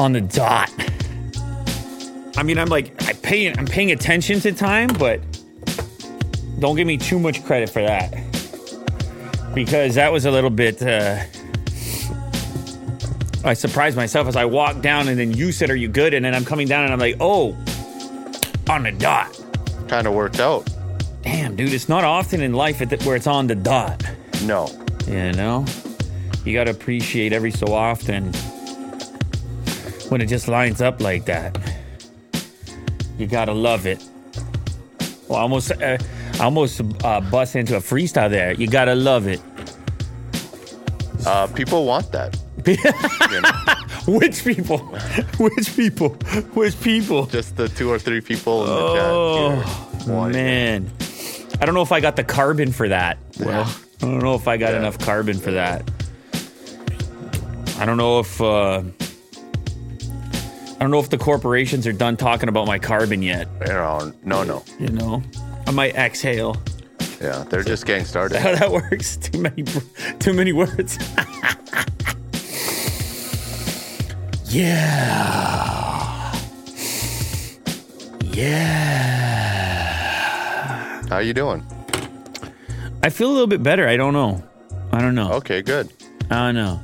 On the dot. I mean, I'm paying attention to time, but don't give me too much credit for that. Because that was a little bit, I surprised myself as I walked down and then you said, are you good? And then I'm coming down and I'm like, oh, on the dot. Kind of worked out. Damn, dude, it's not often in life where it's on the dot. No. You know? You got to appreciate every so often when it just lines up like that. You got to love it. Well, I almost bust into a freestyle there. You got to love it. People want that. You know? Which people? Which people? Which people? Just the 2 or 3 people in the chat. Oh, man. I don't know if I got the carbon for that. Yeah. I don't know if I got enough carbon for that. I don't know if the corporations are done talking about my carbon yet. No. You know, I might exhale. Yeah, they're just getting started. How that works? Too many words. Yeah. How you doing? I feel a little bit better. I don't know. Okay, good. I don't know.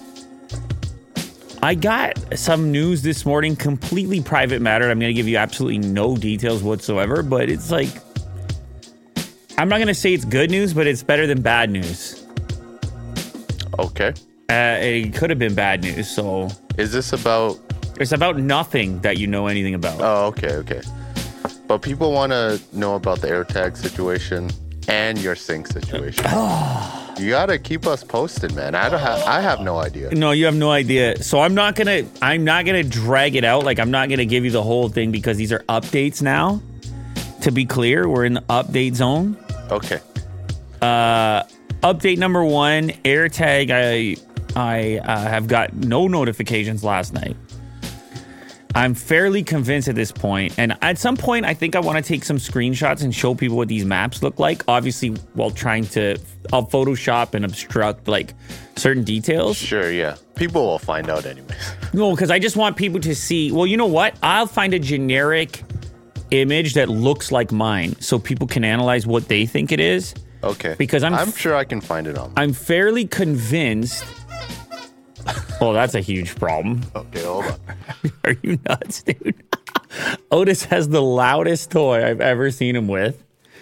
I got some news this morning, completely private matter. I'm going to give you absolutely no details whatsoever, but it's like, I'm not going to say it's good news, but it's better than bad news. Okay. It could have been bad news, so... Is this about... It's about nothing that you know anything about. Oh, okay. But people want to know about the AirTag situation and your sync situation. You got to keep us posted, man. I have no idea. No, you have no idea. So I'm not going to drag it out. Like, I'm not going to give you the whole thing because these are updates now. To be clear, we're in the update zone. Okay. Update number 1, AirTag. I have got no notifications last night. I'm fairly convinced at this point, and at some point, I think I want to take some screenshots and show people what these maps look like. Obviously, while I'll Photoshop and obstruct like certain details. Sure, yeah. People will find out anyways. No, because I just want people to see. Well, you know what? I'll find a generic image that looks like mine, so people can analyze what they think it is. Okay. Because I'm sure I can find it on. I'm fairly convinced. Well, that's a huge problem. Okay, hold on. Are you nuts, dude? Otis has the loudest toy I've ever seen him with.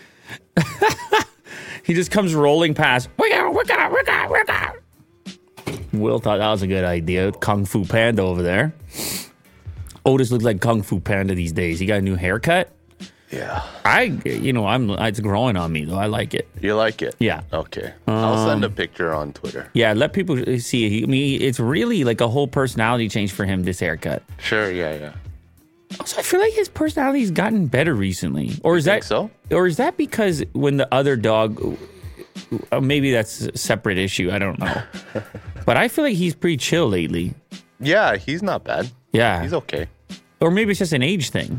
He just comes rolling past. Will thought that was a good idea. Kung Fu Panda over there. Otis looks like Kung Fu Panda these days. He got a new haircut. Yeah. It's growing on me, though. I like it. You like it? Yeah. Okay. I'll send a picture on Twitter. Yeah, let people see. I mean, it's really like a whole personality change for him, this haircut. Sure, yeah. Also, I feel like his personality's gotten better recently. Or is that so? Or is that because when the other dog... Maybe that's a separate issue. I don't know. But I feel like he's pretty chill lately. Yeah, he's not bad. Yeah. He's okay. Or maybe it's just an age thing.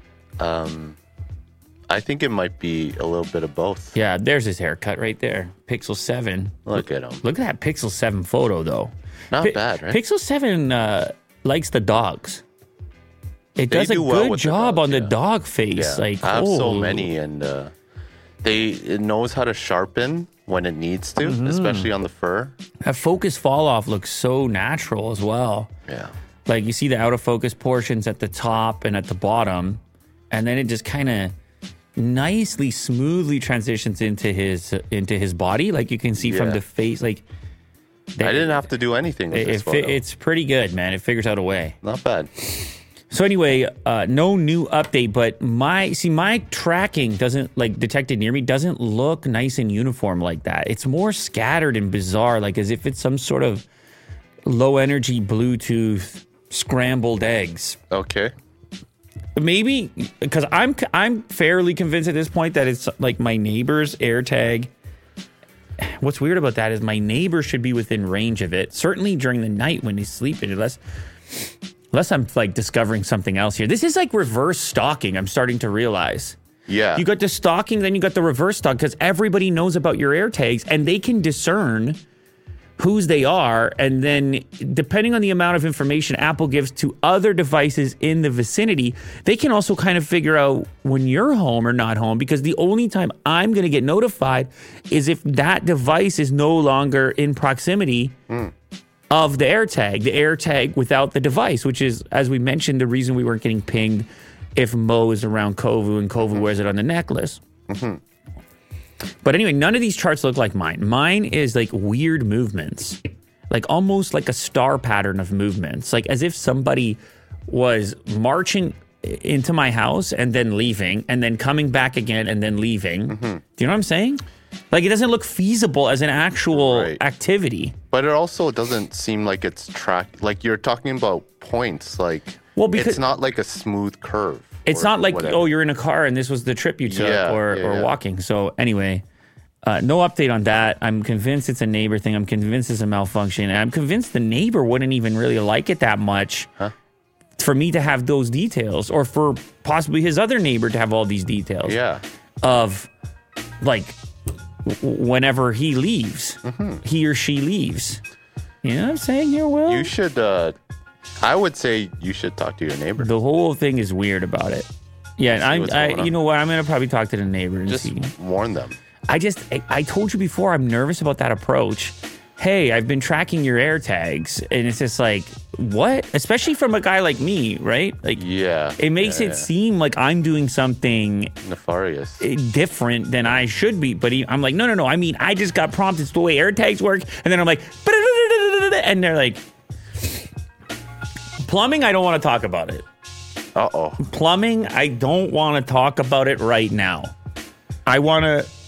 I think it might be a little bit of both. Yeah, there's his haircut right there. Pixel 7. Look at him. Look at that Pixel 7 photo, though. Not bad, right? Pixel 7 likes the dogs. It does a good job on the dog face. Yeah. I have so many, and it knows how to sharpen when it needs to, especially on the fur. That focus fall off looks so natural as well. Yeah. Like you see the out of focus portions at the top and at the bottom, and then it just kind of nicely, smoothly transitions into his body. Like you can see from the face, like I didn't have to do anything with this photo. It's pretty good, man. It figures out a way. Not bad. So anyway, no new update, but my tracking doesn't, like, detected near me doesn't look nice and uniform like that. It's more scattered and bizarre, like as if it's some sort of low energy Bluetooth scrambled eggs. Okay. Maybe because I'm fairly convinced at this point that it's like my neighbor's AirTag. What's weird about that is my neighbor should be within range of it, certainly during the night when he's sleeping, unless I'm like discovering something else here. This is like reverse stalking, I'm starting to realize. Yeah. You got the stalking, then you got the reverse stalk, because everybody knows about your AirTags and they can discern whose they are, and then depending on the amount of information Apple gives to other devices in the vicinity, they can also kind of figure out when you're home or not home, because the only time I'm going to get notified is if that device is no longer in proximity of the AirTag without the device, which is, as we mentioned, the reason we weren't getting pinged if Mo is around Kovu and Kovu wears it on the necklace. But anyway, none of these charts look like mine. Mine is like weird movements, like almost like a star pattern of movements, like as if somebody was marching into my house and then leaving and then coming back again and then leaving. Do you know what I'm saying? Like, it doesn't look feasible as an actual activity. But it also doesn't seem like it's tracked. Like, you're talking about points. Like, because it's not like a smooth curve. It's not like, oh, you're in a car and this was the trip you took or walking. So anyway, no update on that. I'm convinced it's a neighbor thing. I'm convinced it's a malfunction. And I'm convinced the neighbor wouldn't even really like it that much for me to have those details, or for possibly his other neighbor to have all these details. Of, like, whenever he leaves, he or she leaves. You know what I'm saying here, Will? You should, I would say you should talk to your neighbor. The whole thing is weird about it. Yeah, you know what? I'm going to probably talk to the neighbor and just see. Warn them. I told you before, I'm nervous about that approach. Hey, I've been tracking your AirTags, and it's just like, what? Especially from a guy like me, right? Like, it makes it seem like I'm doing something nefarious, different than I should be. But I'm like, no. I mean, I just got prompted. It's the way AirTags work. And then I'm like, and they're like, plumbing, I don't want to talk about it. Plumbing, I don't want to talk about it right now. I want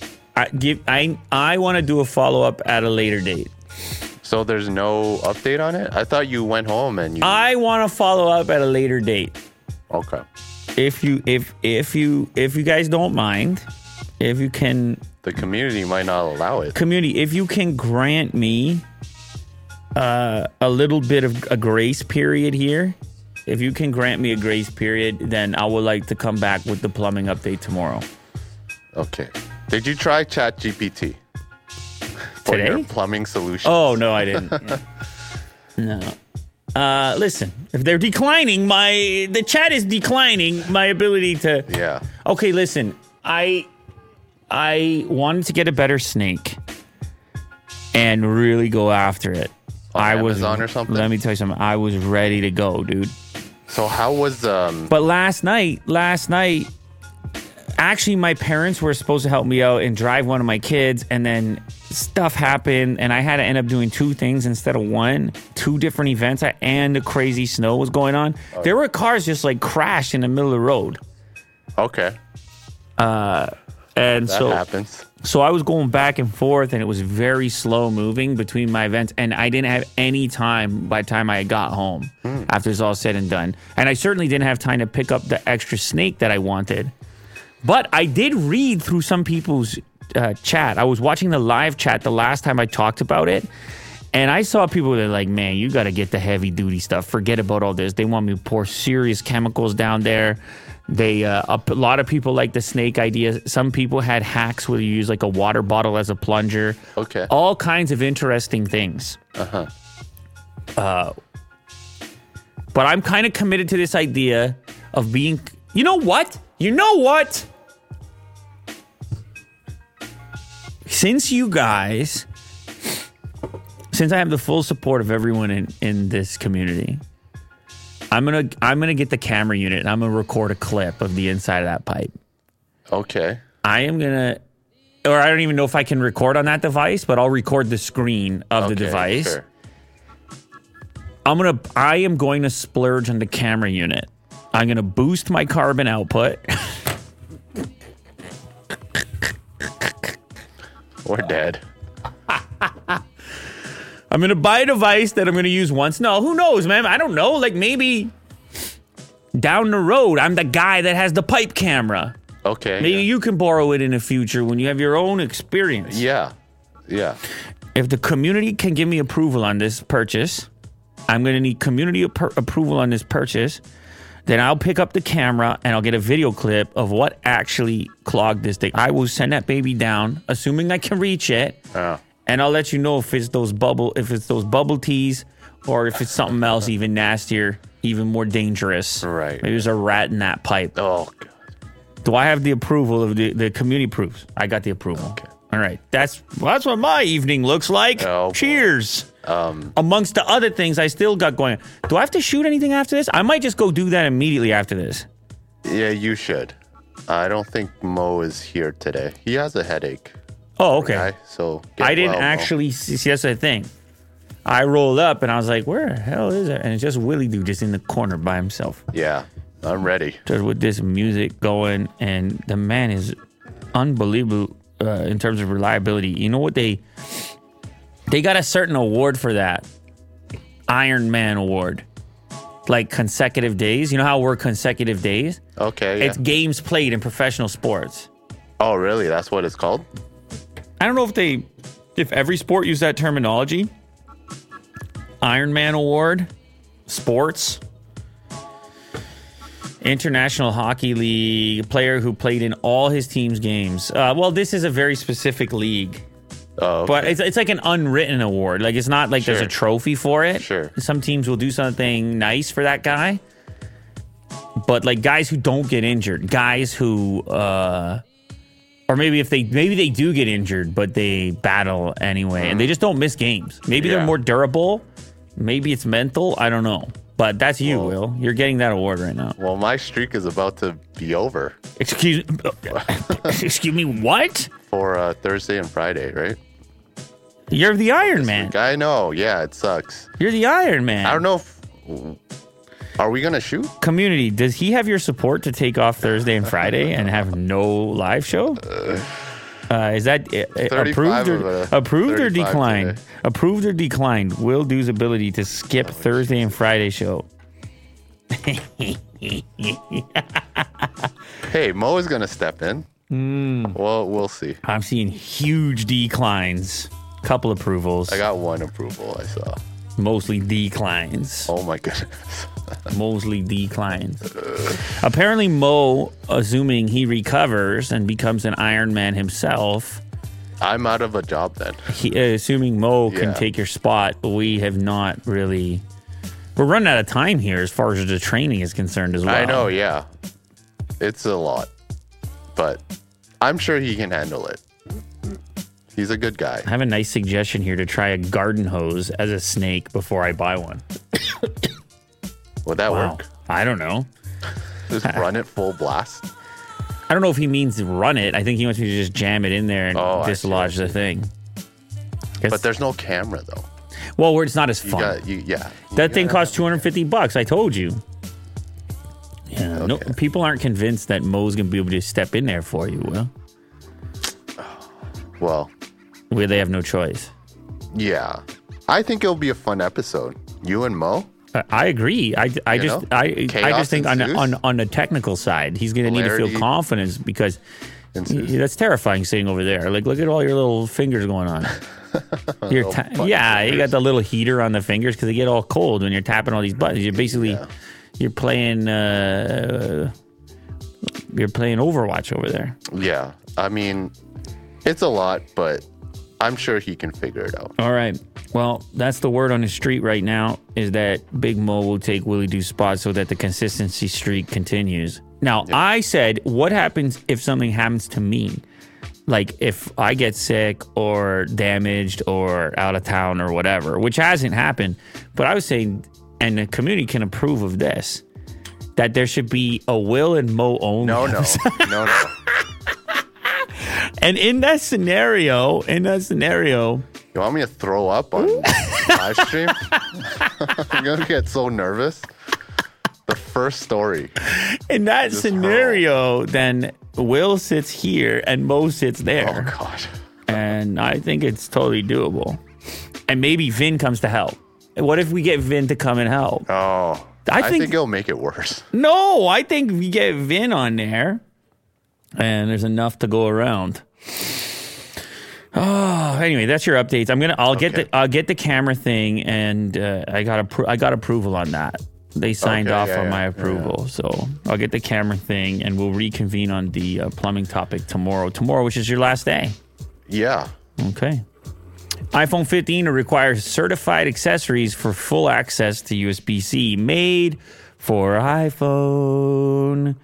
to do a follow-up at a later date. So there's no update on it? I thought you went home and you... I want to follow up at a later date. Okay. If you guys don't mind, if you can... The community might not allow it. Community, if you can grant me a little bit of a grace period here, if you can grant me a grace period, then I would like to come back with the plumbing update tomorrow. Okay. Did you try ChatGPT? For Today? your plumbing solution? Oh, no, I didn't. No. Listen, if they're declining, the chat is declining my ability to... Yeah. Okay, listen, I wanted to get a better snake and really go after it. Amazon or something? Let me tell you something. I was ready to go, dude. So how was... But last night, actually, my parents were supposed to help me out and drive one of my kids, and then stuff happened, and I had to end up doing two things instead of one. Two different events, and the crazy snow was going on. There were cars just like crashed in the middle of the road. Okay. And that happens. So I was going back and forth, and it was very slow moving between my events, and I didn't have any time by the time I got home after it's all said and done. And I certainly didn't have time to pick up the extra snake that I wanted. But I did read through some people's chat. I was watching the live chat the last time I talked about it, and I saw people that are like, man, you got to get the heavy duty stuff. Forget about all this. They want me to pour serious chemicals down there. A lot of people like the snake idea. Some people had hacks where you use like a water bottle as a plunger. Okay. All kinds of interesting things. But I'm kind of committed to this idea of being... You know what? Since I have the full support of everyone in this community, I'm gonna get the camera unit and I'm gonna record a clip of the inside of that pipe. Okay. I don't even know if I can record on that device, but I'll record the screen of the device. Sure. I am going to splurge on the camera unit. I'm gonna boost my carbon output. We're dead. I'm going to buy a device that I'm going to use once. No, who knows, man? I don't know. Like, maybe down the road, I'm the guy that has the pipe camera. Okay. Maybe you can borrow it in the future when you have your own experience. Yeah. If the community can give me approval on this purchase, I'm going to need community approval on this purchase. Then I'll pick up the camera and I'll get a video clip of what actually clogged this thing. I will send that baby down, assuming I can reach it. And I'll let you know if it's those bubble teas or if it's something else even nastier, even more dangerous. Right. Maybe there's a rat in that pipe. Oh, God. Do I have the approval of the community proofs? I got the approval. Okay. All right. That's what my evening looks like. Oh, cheers. Amongst the other things I still got going. Do I have to shoot anything after this? I might just go do that immediately after this. Yeah, you should. I don't think Mo is here today. He has a headache. Oh, okay. Guy, so get I didn't well, Mo. actually see. That's the thing. I rolled up and I was like, where the hell is it? And it's just Willie Dude just in the corner by himself. Yeah, I'm ready. Just with this music going. And the man is unbelievable in terms of reliability. You know what? They got a certain award for that. Iron Man award. Like consecutive days. You know how we're consecutive days? Okay, yeah. It's games played in professional sports. Oh, really? That's what it's called? I don't know if every sport used that terminology. Iron Man award, sports, International Hockey League, player who played in all his team's games. Well, this is a very specific league. Oh, okay. But it's like an unwritten award. Like, it's not like there's a trophy for it. Sure. Some teams will do something nice for that guy. But like guys who don't get injured, guys who, or maybe they do get injured, but they battle anyway, and they just don't miss games. Maybe they're more durable. Maybe it's mental. I don't know. But that's you, Will. You're getting that award right now. Well, my streak is about to be over. Excuse me, what? For Thursday and Friday, right? You're the Iron Man. I know. Yeah, it sucks. You're the Iron Man. I don't know if... Are we going to shoot? Community, does he have your support to take off Thursday and Friday and have no live show? Is that approved or declined? Today. Approved or declined? Will Do's ability to skip Thursday and Friday show. Hey, Mo is going to step in. Well, we'll see. I'm seeing huge declines. Couple approvals. I got one approval I saw. Mostly declines. Oh, my goodness. Mostly declines. Apparently, Mo, assuming he recovers and becomes an Iron Man himself. I'm out of a job then. Assuming Mo can take your spot, we have not really... We're running out of time here as far as the training is concerned as well. I know, yeah. It's a lot. But I'm sure he can handle it. He's a good guy. I have a nice suggestion here to try a garden hose as a snake before I buy one. Would that work? I don't know. Just run it full blast? I don't know if he means run it. I think he wants me to just jam it in there and dislodge the thing. But there's no camera, though. Well, it's not as fun. That thing costs $250. I told you. Yeah. Okay. No, people aren't convinced that Mo's going to be able to step in there for you, Will. Well. Where they have no choice. Yeah. I think it'll be a fun episode. You and Mo? I agree. I just think on the technical side, he's going to need to feel confidence because that's terrifying sitting over there. Like, look at all your little fingers going on. You got the little heater on the fingers because they get all cold when you're tapping all these buttons. You're basically you're playing Overwatch over there. Yeah, I mean, it's a lot, but I'm sure he can figure it out. All right. Well, that's the word on the street right now is that Big Mo will take Willie Doo's spot so that the consistency streak continues. Now, I said, what happens if something happens to me? Like if I get sick or damaged or out of town or whatever, which hasn't happened. But I was saying, and the community can approve of this, that there should be a Will and Mo only. No. And in that scenario, you want me to throw up on live stream? I'm going to get so nervous. The first story. In that scenario, then Will sits here and Mo sits there. Oh, God. And I think it's totally doable. And maybe Vin comes to help. What if we get Vin to come and help? Oh, I think it'll make it worse. No, I think we get Vin on there and there's enough to go around. Oh, anyway, that's your updates. I'll get the camera thing, and I got approval on that. They signed off on my approval, so I'll get the camera thing, and we'll reconvene on the plumbing topic tomorrow. Tomorrow, which is your last day. Yeah. Okay. iPhone 15 requires certified accessories for full access to USB-C, made for iPhone.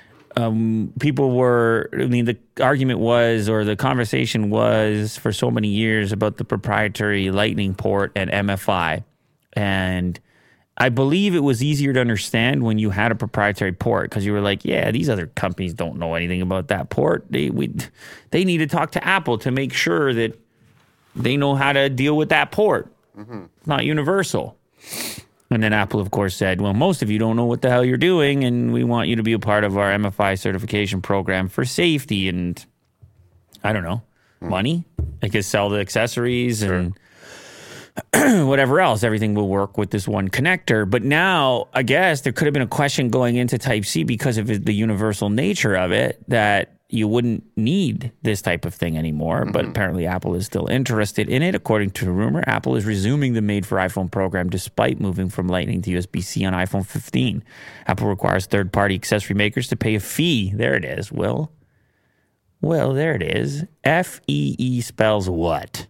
The argument was, or the conversation was for so many years about the proprietary Lightning port and MFI. And I believe it was easier to understand when you had a proprietary port because you were like, yeah, these other companies don't know anything about that port. They need to talk to Apple to make sure that they know how to deal with that port. It's not universal. And then Apple, of course, said, well, most of you don't know what the hell you're doing, and we want you to be a part of our MFI certification program for safety and, I don't know, money. I guess sell the accessories and whatever else. Everything will work with this one connector. But now, I guess there could have been a question going into Type-C because of the universal nature of it that you wouldn't need this type of thing anymore. But apparently Apple is still interested in it. According to rumor, Apple is resuming the Made for iPhone program despite moving from Lightning to USB-C on iPhone 15. Apple requires third-party accessory makers to pay a fee. There it is, Will. Well, there it is. F-E-E spells what?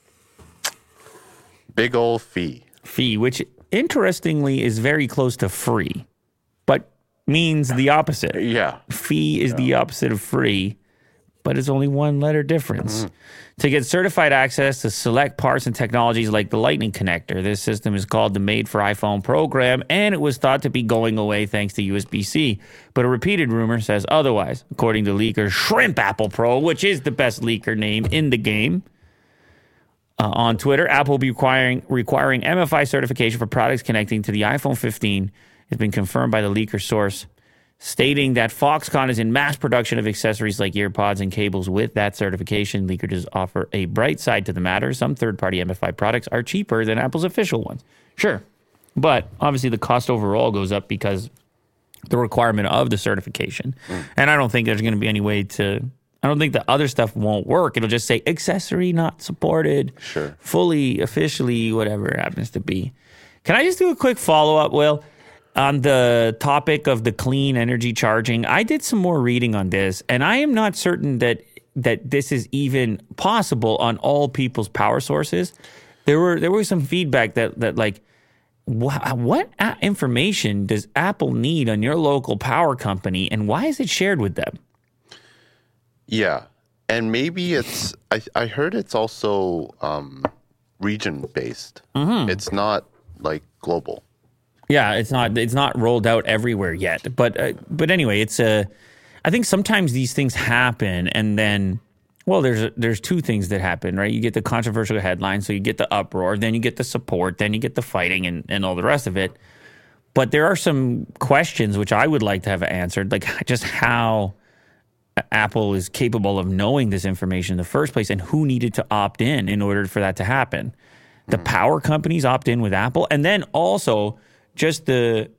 Big old fee. Fee, which interestingly is very close to free, but means the opposite. Yeah. Fee is the opposite of free, but it's only one letter difference. To get certified access to select parts and technologies like the Lightning connector, this system is called the Made for iPhone program, and it was thought to be going away thanks to USB-C. But a repeated rumor says otherwise, according to leaker Shrimp Apple Pro, which is the best leaker name in the game. On Twitter, Apple will be requiring MFI certification for products connecting to the iPhone 15. It's been confirmed by the leaker source, stating that Foxconn is in mass production of accessories like earpods and cables with that certification. Leaker does offer a bright side to the matter. Some third-party MFI products are cheaper than Apple's official ones. Sure. But obviously the cost overall goes up because the requirement of the certification. And I don't think there's going to be any way to... I don't think the other stuff won't work. It'll just say accessory not supported. Sure. Fully, officially, whatever it happens to be. Can I just do a quick follow-up, Will? On the topic of the clean energy charging, I did some more reading on this, and I am not certain that this is even possible on all people's power sources. There was some feedback that like, what information does Apple need on your local power company, and why is it shared with them? Yeah, and maybe it's. I heard it's also region-based. It's not like global. Yeah, it's not rolled out everywhere yet. But anyway, I think sometimes these things happen, and then, well, there's two things that happen, right? You get the controversial headline, so you get the uproar, then you get the support, then you get the fighting and all the rest of it. But there are some questions which I would like to have answered, like just how Apple is capable of knowing this information in the first place and who needed to opt in order for that to happen. The power companies opt in with Apple, and then also just the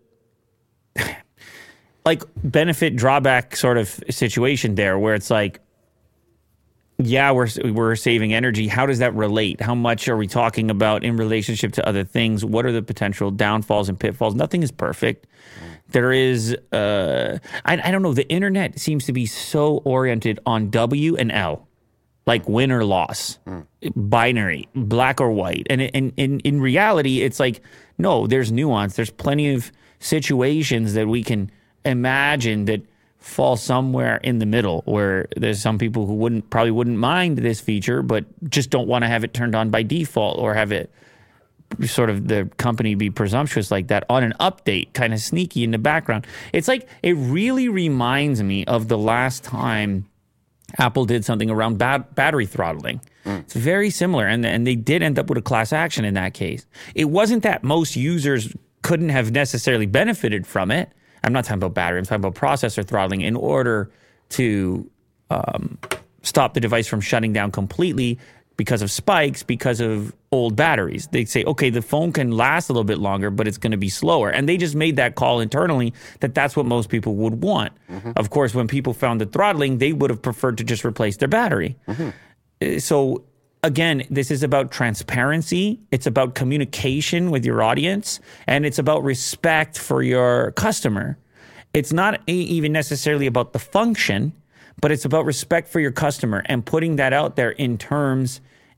like benefit drawback sort of situation there where it's like, yeah, we're saving energy. How does that relate? How much are we talking about in relationship to other things? What are the potential downfalls and pitfalls? Nothing is perfect. There is, I don't know, the internet seems to be so oriented on W and L, like win or loss, binary, black or white. And in reality, it's like, no, there's nuance. There's plenty of situations that we can imagine that fall somewhere in the middle where there's some people who probably wouldn't mind this feature, but just don't want to have it turned on by default or have it sort of the company be presumptuous like that on an update, kind of sneaky in the background. It's like, it really reminds me of the last time Apple did something around battery throttling. It's very similar, and they did end up with a class action in that case. It wasn't that most users couldn't have necessarily benefited from it. I'm not talking about battery, I'm talking about processor throttling in order to stop the device from shutting down completely because of spikes, because of old batteries. They say, okay, the phone can last a little bit longer, but it's going to be slower. And they just made that call internally that that's what most people would want. Of course, when people found the throttling, they would have preferred to just replace their battery. So again, this is about transparency. It's about communication with your audience, and it's about respect for your customer. It's not even necessarily about the function, but it's about respect for your customer and putting that out there in terms and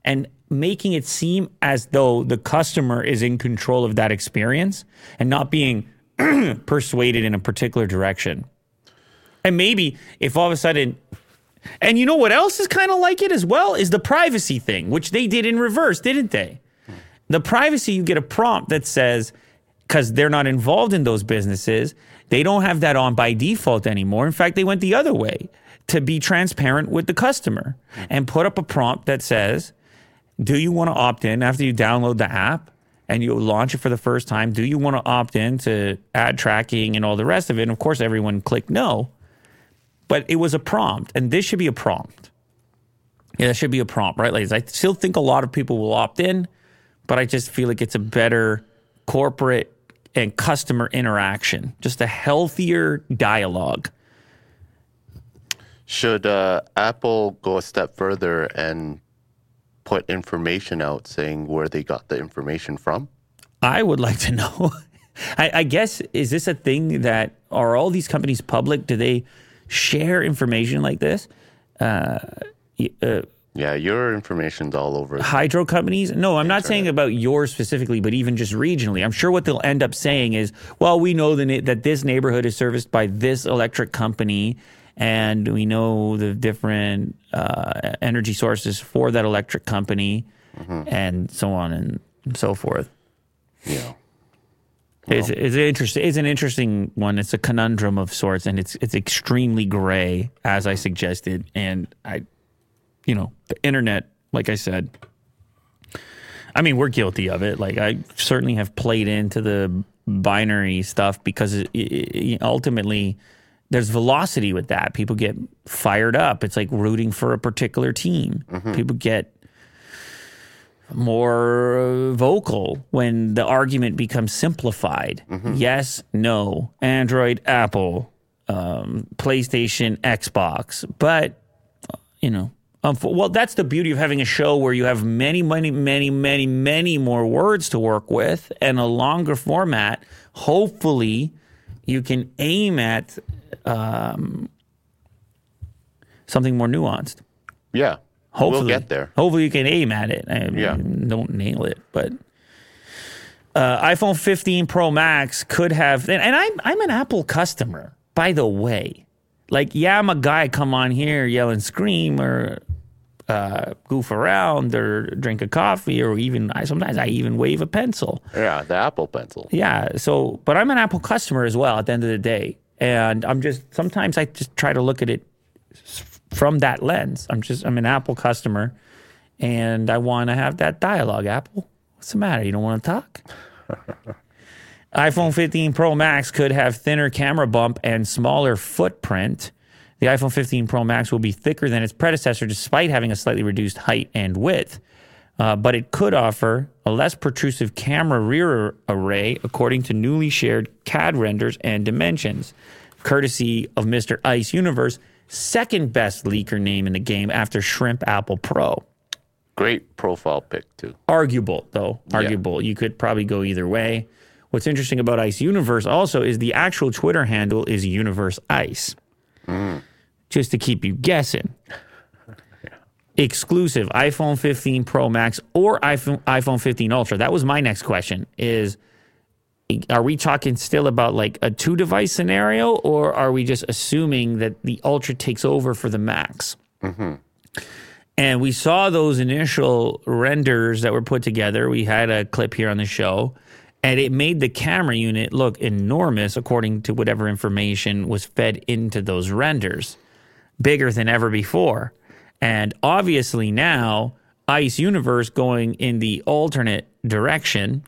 making it seem as though the customer is in control of that experience and not being persuaded in a particular direction. And maybe if all of a sudden, and you know what else is kind of like it as well, is the privacy thing, which they did in reverse, didn't they? The privacy, you get a prompt that says, because they're not involved in those businesses, they don't have that on by default anymore. In fact, they went the other way to be transparent with the customer and put up a prompt that says, do you want to opt in after you download the app and you launch it for the first time? Do you want to opt in to ad tracking and all the rest of it? And of course, everyone clicked no. But it was a prompt, and this should be a prompt. Yeah, it should be a prompt, right, ladies? I still think a lot of people will opt in, but I just feel like it's a better corporate and customer interaction, just a healthier dialogue. Should Apple go a step further and put information out saying where they got the information from? I would like to know. I guess, is this a thing that, are all these companies public? Do they share information like this? Yeah, your information's all over. Hydro companies? No, I'm not saying about yours specifically, but even just regionally. I'm sure what they'll end up saying is, well, we know that this neighborhood is serviced by this electric company, and we know the different energy sources for that electric company, and so on and so forth. Yeah. Well, it's an interesting one. It's a conundrum of sorts, and it's extremely gray, as I suggested. And the internet, like I said, I mean, we're guilty of it. Like, I certainly have played into the binary stuff because ultimately there's velocity with that. People get fired up. It's like rooting for a particular team. People get more vocal when the argument becomes simplified. Yes, no, Android, Apple, PlayStation, Xbox. But, well, that's the beauty of having a show where you have many more words to work with and a longer format. Hopefully, you can aim at something more nuanced. Yeah. Hopefully, we'll get there. Hopefully you can aim at it. Don't nail it, but iPhone 15 Pro Max could have, and I'm an Apple customer, by the way. Like, yeah, I'm a guy come on here, yell and scream, or goof around, or drink a coffee, or even sometimes I even wave a pencil. Yeah, the Apple Pencil. Yeah, but I'm an Apple customer as well at the end of the day. And sometimes I just try to look at it from that lens. I'm an Apple customer, and I want to have that dialogue. Apple, what's the matter? You don't want to talk? iPhone 15 Pro Max could have thinner camera bump and smaller footprint. The iPhone 15 Pro Max will be thicker than its predecessor despite having a slightly reduced height and width. But it could offer a less protrusive camera rear array according to newly shared CAD renders and dimensions, courtesy of Mr. Ice Universe, second best leaker name in the game after Shrimp Apple Pro. Great profile pic, too. Arguable, though. Arguable. Yeah. You could probably go either way. What's interesting about Ice Universe also is the actual Twitter handle is Universe Ice. Just to keep you guessing. Exclusive iPhone 15 Pro Max or iPhone 15 Ultra. That was my next question is, are we talking still about like a 2-device scenario, or are we just assuming that the Ultra takes over for the Max? And we saw those initial renders that were put together. We had a clip here on the show, and it made the camera unit look enormous according to whatever information was fed into those renders. Bigger than ever before. And obviously now, Ice Universe going in the alternate direction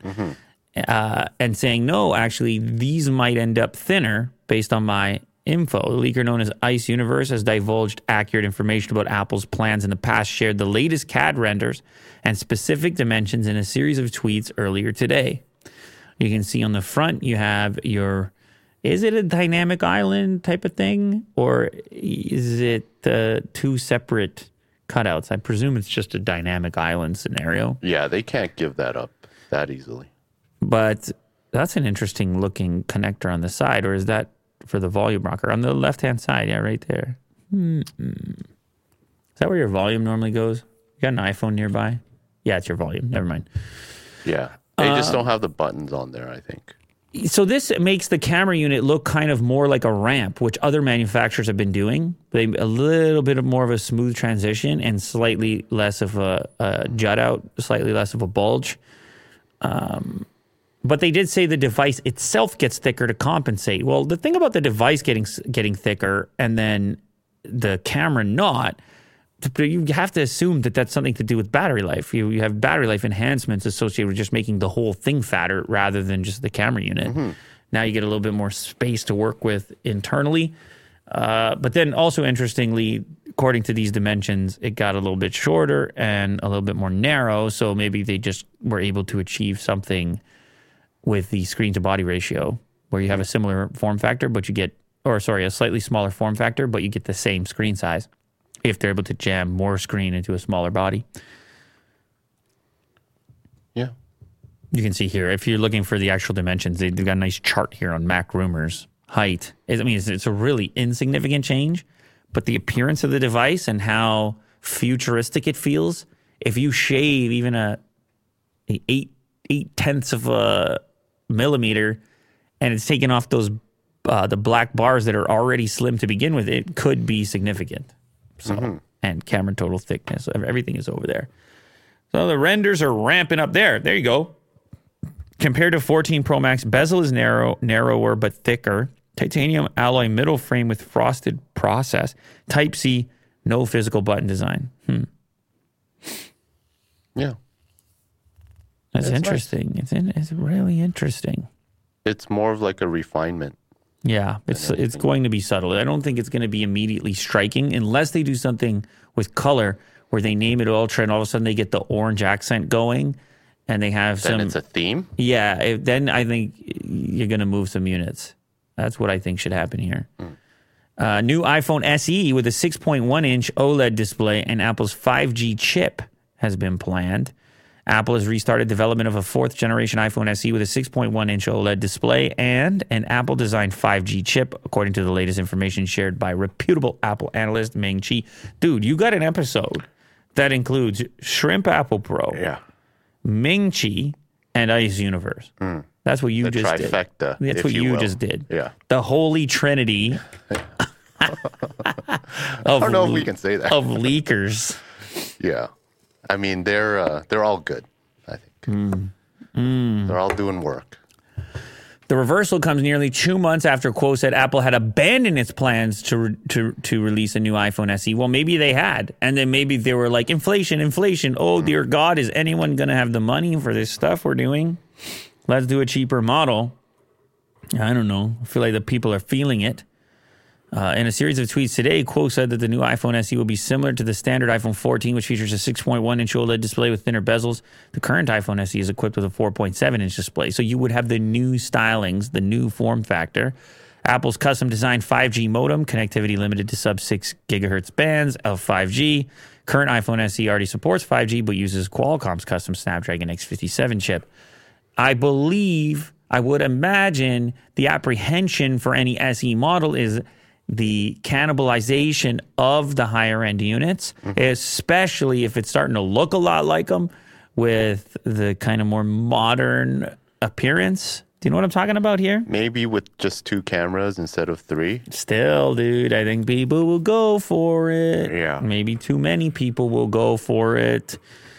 and saying, no, actually, these might end up thinner based on my info. The leaker known as Ice Universe has divulged accurate information about Apple's plans in the past, shared the latest CAD renders and specific dimensions in a series of tweets earlier today. You can see on the front, you have is it a dynamic island type of thing? Or is it two separate cutouts? I presume it's just a dynamic island scenario. Yeah, they can't give that up that easily. But that's an interesting looking connector on the side. Or is that for the volume rocker? On the left-hand side, yeah, right there. Is that where your volume normally goes? You got an iPhone nearby? Yeah, it's your volume. Never mind. Yeah. They just don't have the buttons on there, I think. So this makes the camera unit look kind of more like a ramp, which other manufacturers have been doing. A little bit more of a smooth transition and slightly less of a jut out, slightly less of a bulge. But they did say the device itself gets thicker to compensate. Well, the thing about the device getting thicker and then the camera not, you have to assume that that's something to do with battery life. You have battery life enhancements associated with just making the whole thing fatter rather than just the camera unit. Mm-hmm. Now you get a little bit more space to work with internally. But then also interestingly, according to these dimensions, it got a little bit shorter and a little bit more narrow. So maybe they just were able to achieve something with the screen to body ratio where you have a similar form factor, but you get, a slightly smaller form factor, but you get the same screen size if they're able to jam more screen into a smaller body. Yeah. You can see here, if you're looking for the actual dimensions, they've got a nice chart here on Mac Rumors. Height. It's a really insignificant change, but the appearance of the device and how futuristic it feels, if you shave even a 8/10 of a millimeter and it's taken off those the black bars that are already slim to begin with, it could be significant. So, and camera total thickness, everything is over there. So the renders are ramping up there. There you go. Compared to 14 Pro Max, bezel is narrower but thicker. Titanium alloy middle frame with frosted process. Type-C, no physical button design. Yeah. That's interesting. Nice. It's really interesting. It's more of like a refinement. Yeah, it's going to be subtle. I don't think it's going to be immediately striking unless they do something with color where they name it Ultra and all of a sudden they get the orange accent going and they have then it's a theme? Yeah, then I think you're going to move some units. That's what I think should happen here. New iPhone SE with a 6.1-inch OLED display and Apple's 5G chip has been planned. Apple has restarted development of a fourth-generation iPhone SE with a 6.1-inch OLED display and an Apple-designed 5G chip, according to the latest information shared by reputable Apple analyst Ming Chi. Dude, you got an episode that includes Shrimp Apple Pro, Ming Chi, and Ice Universe. That's what you just did. Trifecta. That's what you just did. Yeah. The holy trinity I don't know if we can say that. Of leakers. Yeah. I mean, they're all good, I think. They're all doing work. The reversal comes nearly 2 months after Kuo said Apple had abandoned its plans to release a new iPhone SE. Well, maybe they had. And then maybe they were like, inflation. Oh, dear God, is anyone going to have the money for this stuff we're doing? Let's do a cheaper model. I don't know. I feel like the people are feeling it. In a series of tweets today, Kuo said that the new iPhone SE will be similar to the standard iPhone 14, which features a 6.1-inch OLED display with thinner bezels. The current iPhone SE is equipped with a 4.7-inch display. So you would have the new stylings, the new form factor. Apple's custom-designed 5G modem, connectivity limited to sub-6 gigahertz bands of 5G. Current iPhone SE already supports 5G, but uses Qualcomm's custom Snapdragon X57 chip. I would imagine the apprehension for any SE model is the cannibalization of the higher end units, especially if it's starting to look a lot like them with the kind of more modern appearance. Do you know what I'm talking about here? Maybe with just 2 cameras instead of 3. Still, dude, I think people will go for it. Yeah. Maybe too many people will go for it.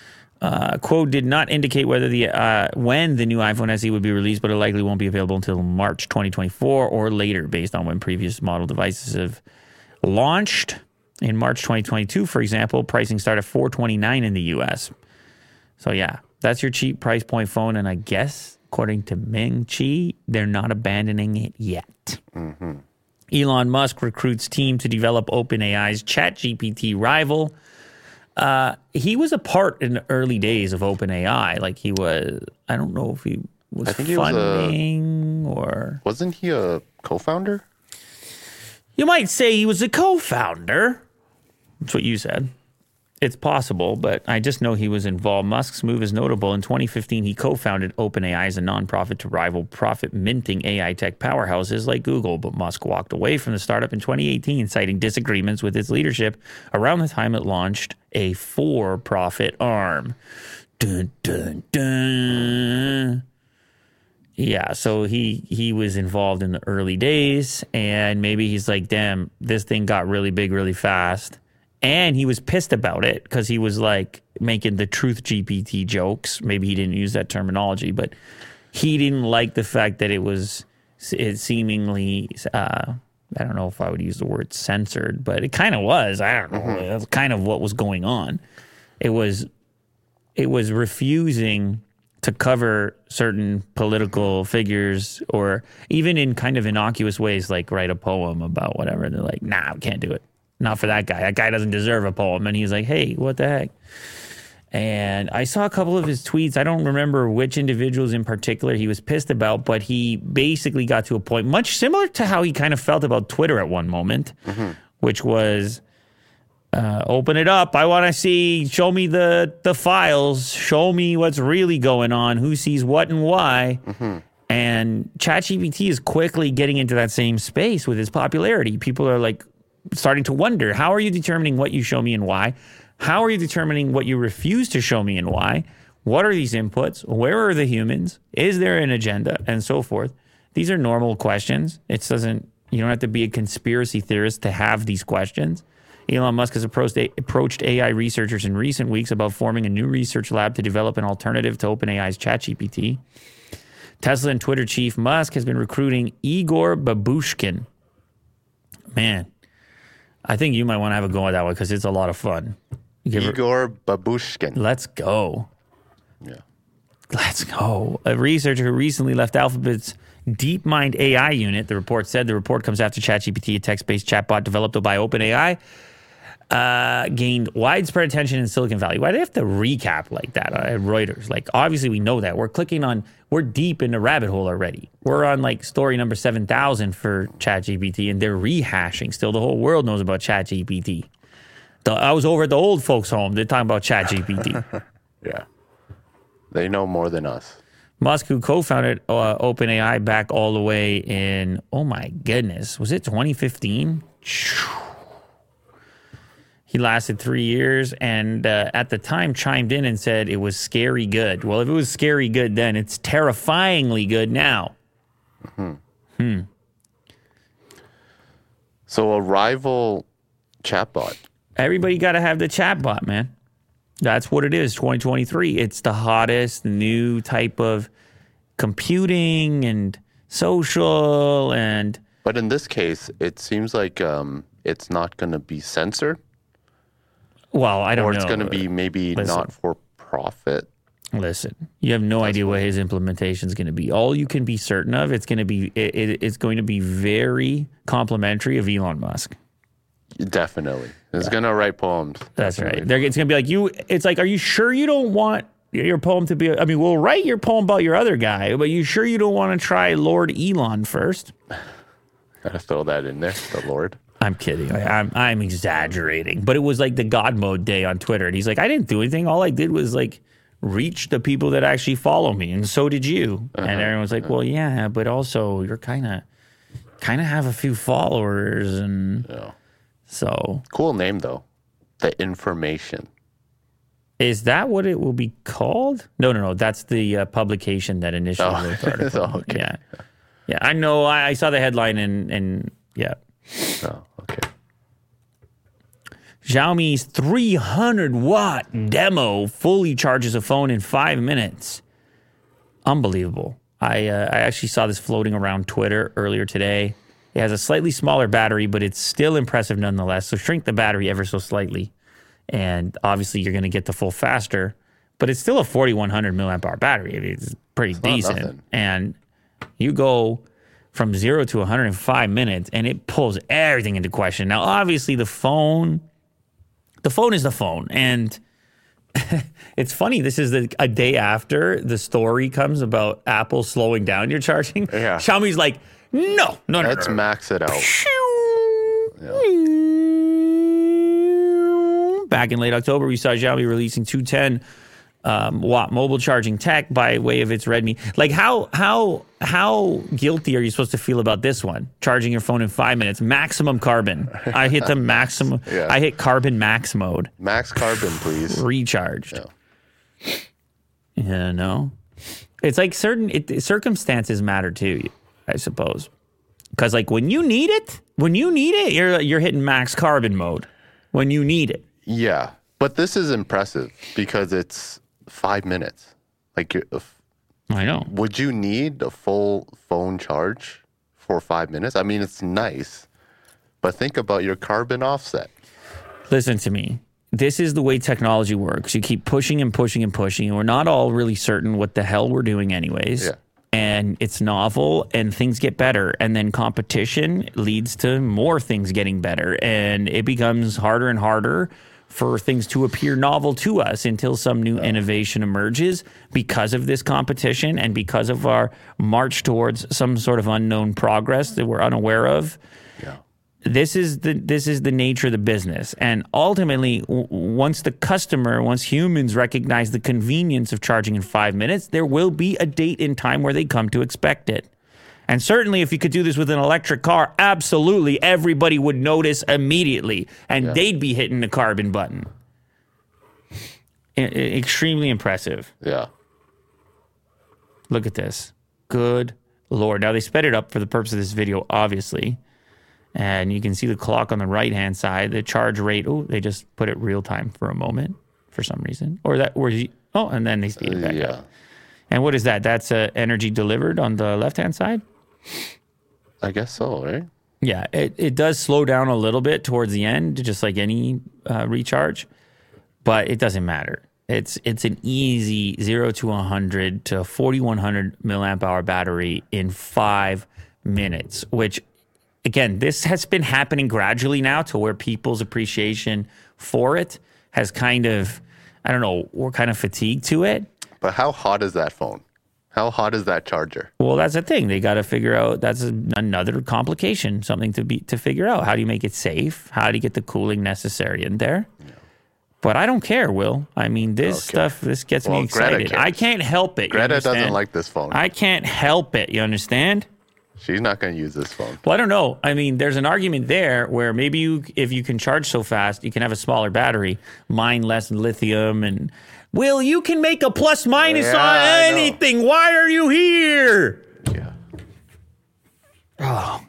Kuo did not indicate whether when the new iPhone SE would be released, but it likely won't be available until March 2024 or later, based on when previous model devices have launched. In March 2022, for example, pricing started at $429 in the US. So yeah, that's your cheap price point phone, and I guess, according to Ming Chi, they're not abandoning it yet. Elon Musk recruits team to develop OpenAI's ChatGPT rival. He was a part in the early days of OpenAI. Like he was, I don't know if he was funding or... Wasn't he a co-founder? You might say he was a co-founder. That's what you said. It's possible, but I just know he was involved. Musk's move is notable. In 2015, he co-founded OpenAI as a nonprofit to rival profit-minting AI tech powerhouses like Google, but Musk walked away from the startup in 2018, citing disagreements with its leadership around the time it launched a for-profit arm. Dun, dun, dun. Yeah, so he was involved in the early days, and maybe he's like, damn, this thing got really big really fast. And he was pissed about it because he was like making the truth GPT jokes. Maybe he didn't use that terminology, but he didn't like the fact that it seemingly, I don't know if I would use the word censored, but it kind of was. I don't know. That's kind of what was going on. It was refusing to cover certain political figures, or even in kind of innocuous ways, like write a poem about whatever. They're like, nah, we can't do it. Not for that guy. That guy doesn't deserve a poem. And he's like, hey, what the heck? And I saw a couple of his tweets. I don't remember which individuals in particular he was pissed about, but he basically got to a point much similar to how he kind of felt about Twitter at one moment, which was, open it up. I want to see, show me the files, show me what's really going on, who sees what and why. And ChatGPT is quickly getting into that same space with its popularity. People are like starting to wonder, how are you determining what you show me and why? How are you determining what you refuse to show me and why? What are these inputs? Where are the humans? Is there an agenda? And so forth. These are normal questions. You don't have to be a conspiracy theorist to have these questions. Elon Musk has approached AI researchers in recent weeks about forming a new research lab to develop an alternative to OpenAI's ChatGPT. Tesla and Twitter chief Musk has been recruiting Igor Babushkin. Man, I think you might want to have a go at that one because it's a lot of fun. Igor Babushkin. Let's go. Yeah. Let's go. A researcher who recently left Alphabet's DeepMind AI unit, the report said. The report comes after ChatGPT, a text-based chatbot developed by OpenAI, gained widespread attention in Silicon Valley. Why do they have to recap like that at Reuters? Like, obviously we know that. We're deep in the rabbit hole already. We're on like story number 7,000 for ChatGPT, and they're rehashing still. The whole world knows about ChatGPT. I was over at the old folks' home. They're talking about ChatGPT. Yeah. They know more than us. Musk, who co-founded OpenAI back all the way in, oh my goodness, was it 2015? He lasted 3 years, and at the time chimed in and said it was scary good. Well, if it was scary good then, it's terrifyingly good now. So a rival chatbot. Everybody got to have the chatbot, man. That's what it is, 2023. It's the hottest new type of computing and social and... But in this case, it seems like it's not going to be censored. Well, I don't know. Or it's going to be maybe not for profit. Listen, you have no idea what his implementation is going to be. All you can be certain of, it's going to be very complimentary of Elon Musk. Definitely. It's going to write poems. That's right. It's going to be like you. It's like, are you sure you don't want your poem to be? I mean, we'll write your poem about your other guy, but you sure you don't want to try Lord Elon first? Gotta throw that in there, the Lord. I'm kidding. I'm exaggerating. But it was like the God mode day on Twitter, and he's like, I didn't do anything. All I did was like reach the people that actually follow me, and so did you. And everyone's like, well, yeah, but also you're kind of have a few followers, and so cool name though, The Information. Is that what it will be called? No. That's the publication that initially wrote the article. Okay. Yeah. I know. I saw the headline and yeah. Oh, okay. Xiaomi's 300-watt demo fully charges a phone in 5 minutes. Unbelievable. I actually saw this floating around Twitter earlier today. It has a slightly smaller battery, but it's still impressive nonetheless. So shrink the battery ever so slightly. And obviously you're going to get the full faster, but it's still a 4,100 milliamp hour battery. It's pretty decent. Nothing. And you go from 0 to 100 in 5 minutes, and it pulls everything into question. Now, obviously, the phone is the phone. And it's funny, this is a day after the story comes about Apple slowing down your charging. Yeah. Xiaomi's like, no. Let's max it out. Back in late October, we saw Xiaomi releasing 210 watt mobile charging tech by way of its Redmi. Like, how guilty are you supposed to feel about this one? Charging your phone in 5 minutes, maximum carbon. I hit the maximum. I hit carbon max mode. Max carbon, please. Recharged. You know? It's like circumstances matter too, I suppose. Because like when you need it, you're hitting max carbon mode. When you need it. Yeah. But this is impressive because it's 5 minutes. Like, I know. would you need a full phone charge for 5 minutes? I mean, it's nice, but think about your carbon offset. Listen to me. This is the way technology works. You keep pushing and pushing and pushing, and we're not all really certain what the hell we're doing anyways. Yeah. And it's novel, and things get better. And then competition leads to more things getting better. And it becomes harder and harder for things to appear novel to us until some new innovation emerges because of this competition and because of our march towards some sort of unknown progress that we're unaware of. Yeah. This is the nature of the business. And ultimately, once humans recognize the convenience of charging in 5 minutes, there will be a date in time where they come to expect it. And certainly if you could do this with an electric car, absolutely everybody would notice immediately and they'd be hitting the carbon button. Extremely impressive. Yeah. Look at this. Good Lord. Now they sped it up for the purpose of this video, obviously. And you can see the clock on the right-hand side, the charge rate. Oh, they just put it real time for a moment for some reason. And then they speed it back up. And what is that? That's energy delivered on the left-hand side? I guess so, right? Yeah, it does slow down a little bit towards the end, just like any recharge, but it doesn't matter. It's an easy 0 to 100 to 4,100 milliamp hour battery in 5 minutes, which, again, this has been happening gradually now to where people's appreciation for it has kind of, I don't know, we're kind of fatigued to it. But how hot is that phone? How hot is that charger? Well, that's the thing. They got to figure out. That's another complication, something to figure out. How do you make it safe? How do you get the cooling necessary in there? Yeah. But I don't care, Will. I mean, this gets me excited. I can't help it. Greta doesn't like this phone. I can't help it. You understand? She's not going to use this phone. Well, I don't know. I mean, there's an argument there where maybe if you can charge so fast, you can have a smaller battery, mine less lithium, and Will, you can make a plus minus on anything. Why are you here? Yeah. Oh.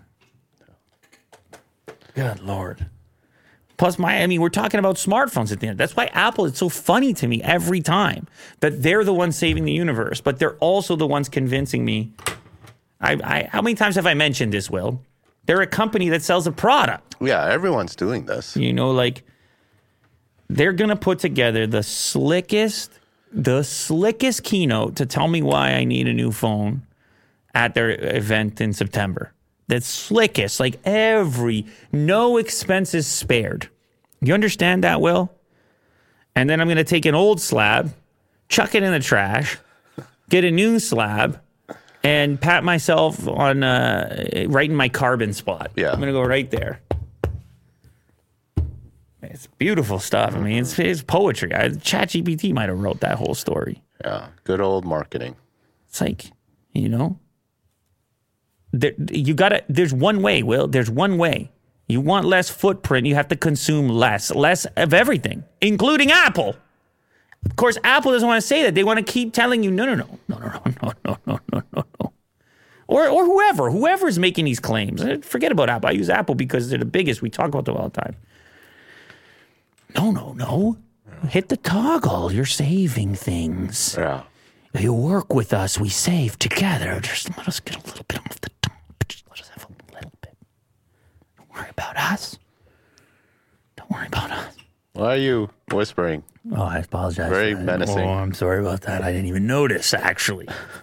Good Lord. Plus, we're talking about smartphones at the end. That's why Apple, it's so funny to me every time that they're the ones saving the universe, but they're also the ones convincing me. How many times have I mentioned this, Will? They're a company that sells a product. Yeah, everyone's doing this. You know, like, they're going to put together the slickest keynote to tell me why I need a new phone at their event in September. The slickest, like no expenses spared. You understand that, Will? And then I'm going to take an old slab, chuck it in the trash, get a new slab, and pat myself on right in my carbon spot. Yeah. I'm going to go right there. It's beautiful stuff. I mean, it's poetry. ChatGPT might have wrote that whole story. Yeah, good old marketing. It's like, you know, there's one way, Will. There's one way. You want less footprint, you have to consume less of everything, including Apple. Of course, Apple doesn't want to say that. They want to keep telling you, no. Or whoever's making these claims. Forget about Apple. I use Apple because they're the biggest. We talk about them all the time. No. Hit the toggle. You're saving things. Yeah. You work with us. We save together. Just let us get a little bit off the top. Just let us have a little bit. Don't worry about us. Why are you whispering? Oh, I apologize. Very menacing. Oh, I'm sorry about that. I didn't even notice, actually.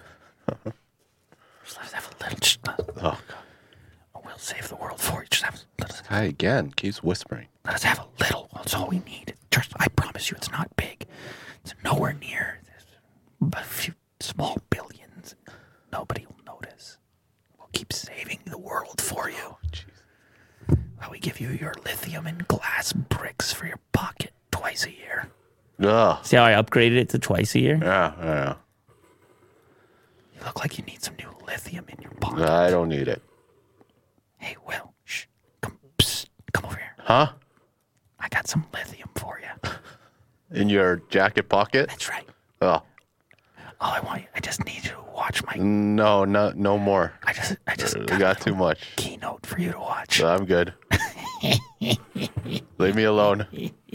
Just let us have a little. Oh, God. We'll save the world for you. Just let us. Hi again. Keeps whispering. Let us have a little. That's all we need. Just, I promise you, it's not big. It's nowhere near. There's a few small billions. Nobody will notice. We'll keep saving the world for you. Oh, While we give you your lithium and glass bricks for your pocket twice a year. Ugh. See how I upgraded it to twice a year? Yeah. You look like you need some new lithium in your pocket. I don't need it. Hey, Will, shh. Come over here. Huh? I got some lithium for you. In your jacket pocket? That's right. Oh. I just need you to watch my. No more. I just We got too much. keynote for you to watch. So I'm good. Leave me alone.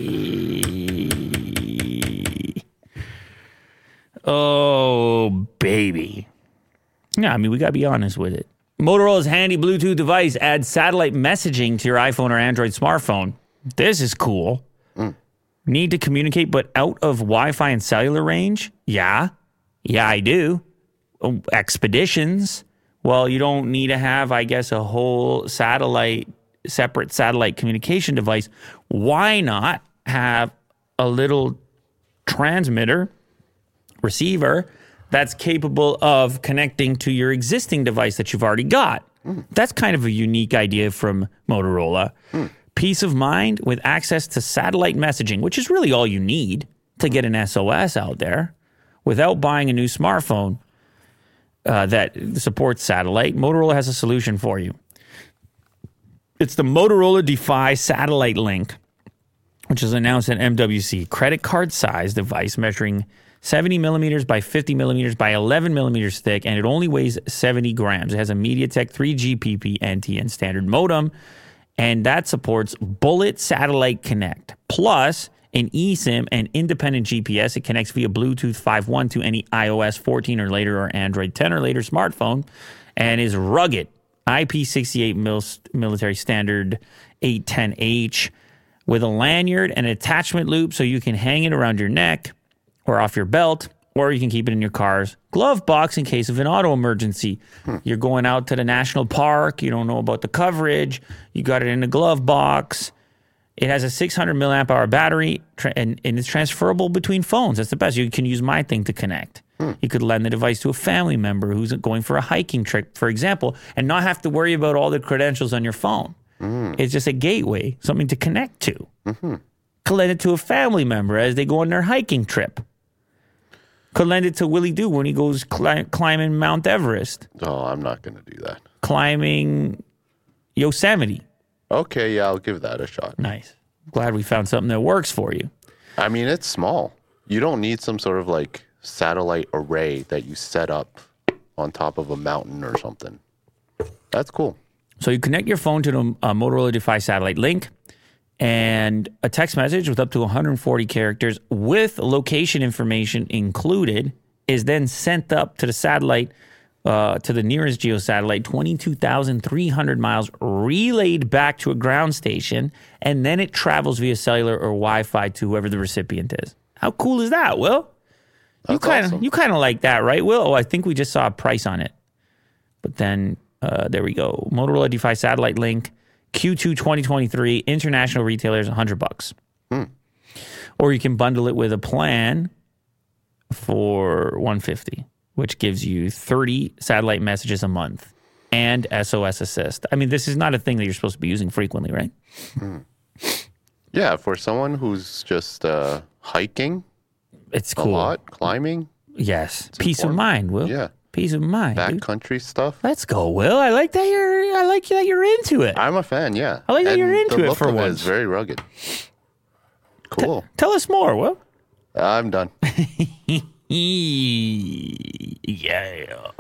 Oh, baby. Yeah, I mean, we got to be honest with it. Motorola's handy Bluetooth device adds satellite messaging to your iPhone or Android smartphone. This is cool. Need to communicate, but out of Wi-Fi and cellular range? Yeah, I do. Expeditions. Well, you don't need to have, I guess, a whole separate satellite communication device. Why not have a little transmitter, receiver, that's capable of connecting to your existing device that you've already got? That's kind of a unique idea from Motorola. Peace of mind with access to satellite messaging, which is really all you need to get an SOS out there without buying a new smartphone that supports satellite. Motorola has a solution for you. It's the Motorola Defy Satellite Link, which is announced at MWC. Credit card size device measuring 70 millimeters by 50 millimeters by 11 millimeters thick, and it only weighs 70 grams. It has a MediaTek 3GPP NTN standard modem, and that supports Bullet Satellite Connect. Plus, an eSIM and independent GPS. It connects via Bluetooth 5.1 to any iOS 14 or later or Android 10 or later smartphone, and is rugged. IP68 military standard 810H with a lanyard and attachment loop so you can hang it around your neck or off your belt, or you can keep it in your car's glove box in case of an auto emergency. You're going out to the national park, you don't know about the coverage, you got it in the glove box. It has a 600 milliamp hour battery, and it's transferable between phones. That's the best. You can use my thing to connect. You could lend the device to a family member who's going for a hiking trip, for example, and not have to worry about all the credentials on your phone. It's just a gateway, something to connect to. Could lend it to a family member as they go on their hiking trip. Could lend it to Willie Doo when he goes climbing Mount Everest. Oh, I'm not going to do that. Climbing Yosemite. Okay, yeah, I'll give that a shot. Nice. Glad we found something that works for you. I mean, it's small. You don't need some sort of like satellite array that you set up on top of a mountain or something. That's cool. So you connect your phone to the Motorola Defy Satellite Link, and a text message with up to 140 characters with location information included is then sent up to the satellite, to the nearest geosatellite, 22,300 miles, relayed back to a ground station, and then it travels via cellular or Wi-Fi to whoever the recipient is. How cool is that, Will? That's awesome. You kind of like that, right, Will? Oh, I think we just saw a price on it. But then, there we go. Motorola Defy Satellite Link, Q2 2023, international retailers, $100. Or you can bundle it with a plan for $150, which gives you 30 satellite messages a month and SOS Assist. I mean, this is not a thing that you're supposed to be using frequently, right? Yeah, for someone who's just hiking It's a cool. lot, climbing. Yes. Peace of important. mind, Will. Yeah. Peace of mind. Dude. Backcountry stuff. Let's go, Will. I like that you're into it. I'm a fan, yeah. I like that And you're into the it look for of once. It's very rugged. Cool. Tell us more, Will. I'm done. Yeah.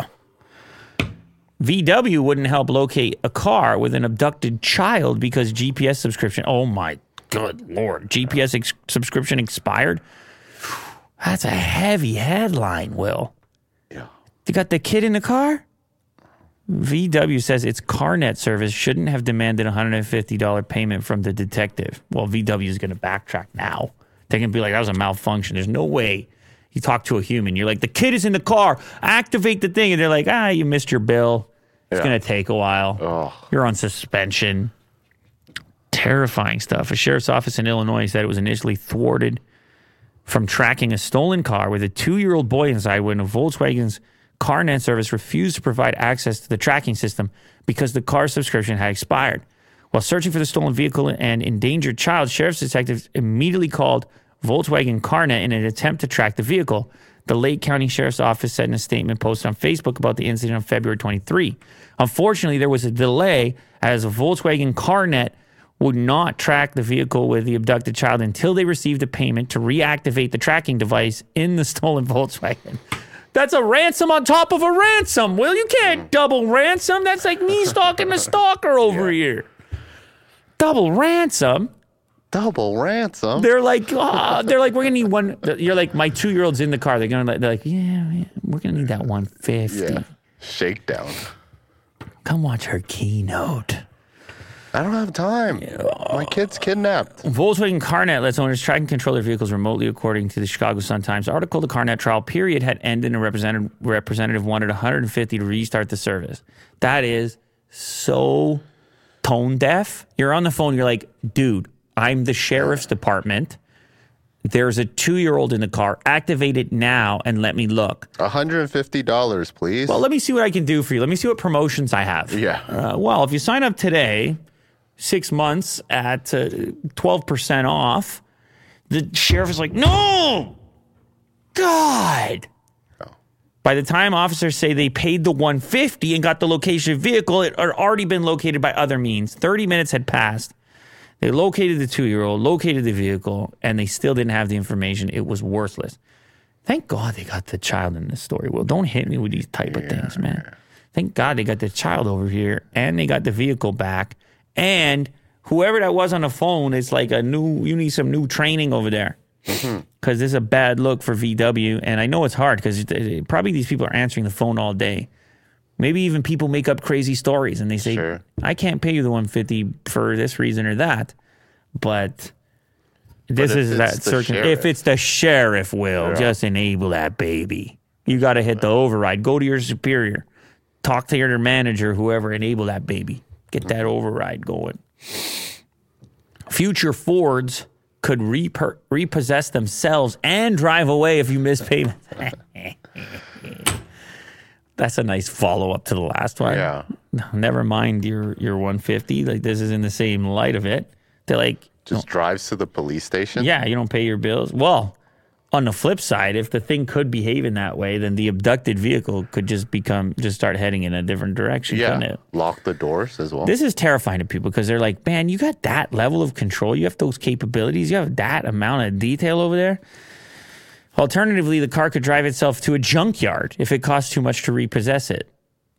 VW wouldn't help locate a car with an abducted child because GPS subscription. Oh my good Lord. GPS subscription expired. That's a heavy headline, Will. Yeah. You got the kid in the car? VW says its CarNet service shouldn't have demanded a $150 payment from the detective. Well, VW is going to backtrack now. They're going to be like, that was a malfunction. There's no way you talk to a human. You're like, the kid is in the car. Activate the thing. And they're like, you missed your bill. It's going to take a while. Oh. You're on suspension. Terrifying stuff. A sheriff's office in Illinois said it was initially thwarted from tracking a stolen car with a 2-year-old boy inside when a Volkswagen's CarNet service refused to provide access to the tracking system because the car subscription had expired. While searching for the stolen vehicle and endangered child, sheriff's detectives immediately called Volkswagen CarNet in an attempt to track the vehicle. The Lake County Sheriff's Office said in a statement posted on Facebook about the incident on February 23. Unfortunately, there was a delay as Volkswagen CarNet would not track the vehicle with the abducted child until they received a payment to reactivate the tracking device in the stolen Volkswagen. That's a ransom on top of a ransom. Well, you can't double ransom. That's like me stalking the stalker over here. Double ransom. Double ransom. They're like, we're gonna need one. You're like, my 2-year-old's in the car. They're like, yeah, we're gonna need that 150. Yeah. Shakedown. Come watch her keynote. I don't have time. My kid's kidnapped. Volkswagen CarNet lets owners track and control their vehicles remotely, according to the Chicago Sun-Times article. The CarNet trial period had ended, and a representative wanted $150 to restart the service. That is so tone deaf. You're on the phone. You're like, dude, I'm the sheriff's department. There's a 2-year-old in the car. Activate it now and let me look. $150, please. Well, let me see what I can do for you. Let me see what promotions I have. Yeah. Well, if you sign up today, 6 months at 12% off, the sheriff is like, no! God! Oh. By the time officers say they paid the $150 and got the location of the vehicle, it had already been located by other means. 30 minutes had passed. They located the 2-year-old, located the vehicle, and they still didn't have the information. It was worthless. Thank God they got the child in this story. Well, don't hit me with these type of things, man. Thank God they got the child over here, and they got the vehicle back. And whoever that was on the phone is like you need some new training over there. Because this is a bad look for VW. And I know it's hard because probably these people are answering the phone all day. Maybe even people make up crazy stories and they say, sure, I can't pay you the $150 for this reason or that. But this is that certain. If it's the sheriff, just enable that baby. You got to hit the override. Go to your superior. Talk to your manager, whoever, enable that baby. Get that override going. Future Fords could repossess themselves and drive away if you miss payment. That's a nice follow-up to the last one. Yeah. Never mind your 150. Like, this is in the same light of it. They're like... Just drives to the police station? Yeah, you don't pay your bills. Well, on the flip side, if the thing could behave in that way, then the abducted vehicle could just start heading in a different direction, couldn't it? Lock the doors as well. This is terrifying to people because they're like, man, you got that level of control. You have those capabilities. You have that amount of detail over there. Alternatively, the car could drive itself to a junkyard if it costs too much to repossess it.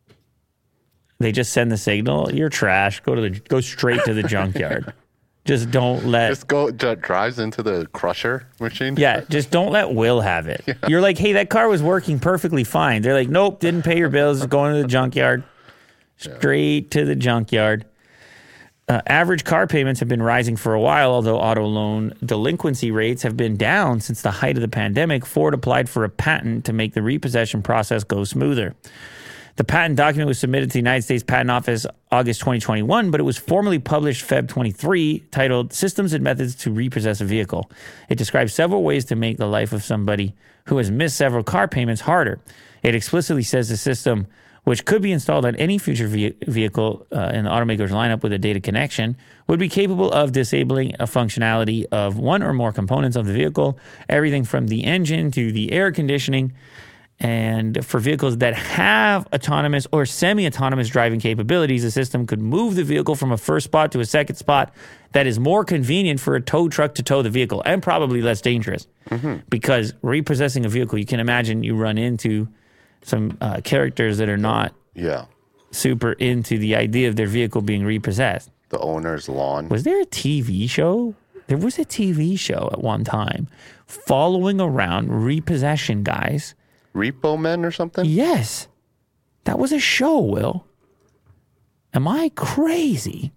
They just send the signal, you're trash, go straight to the junkyard. Just don't let... Just drives into the crusher machine? Yeah, just don't let Will have it. Yeah. You're like, hey, that car was working perfectly fine. They're like, nope, didn't pay your bills, going to the junkyard. Straight to the junkyard. Average car payments have been rising for a while, although auto loan delinquency rates have been down since the height of the pandemic. Ford applied for a patent to make the repossession process go smoother. The patent document was submitted to the United States Patent Office August 2021, but it was formally published Feb 23, titled Systems and Methods to Repossess a Vehicle. It describes several ways to make the life of somebody who has missed several car payments harder. It explicitly says the system, which could be installed on any future vehicle in the automaker's lineup with a data connection, would be capable of disabling a functionality of one or more components of the vehicle, everything from the engine to the air conditioning. And for vehicles that have autonomous or semi-autonomous driving capabilities, the system could move the vehicle from a first spot to a second spot that is more convenient for a tow truck to tow the vehicle and probably less dangerous. Because repossessing a vehicle, you can imagine you run into some characters that are not super into the idea of their vehicle being repossessed. The owner's lawn. Was there a TV show? There was a TV show at one time following around repossession guys. Repo Men or something? Yes. That was a show, Will. Am I crazy?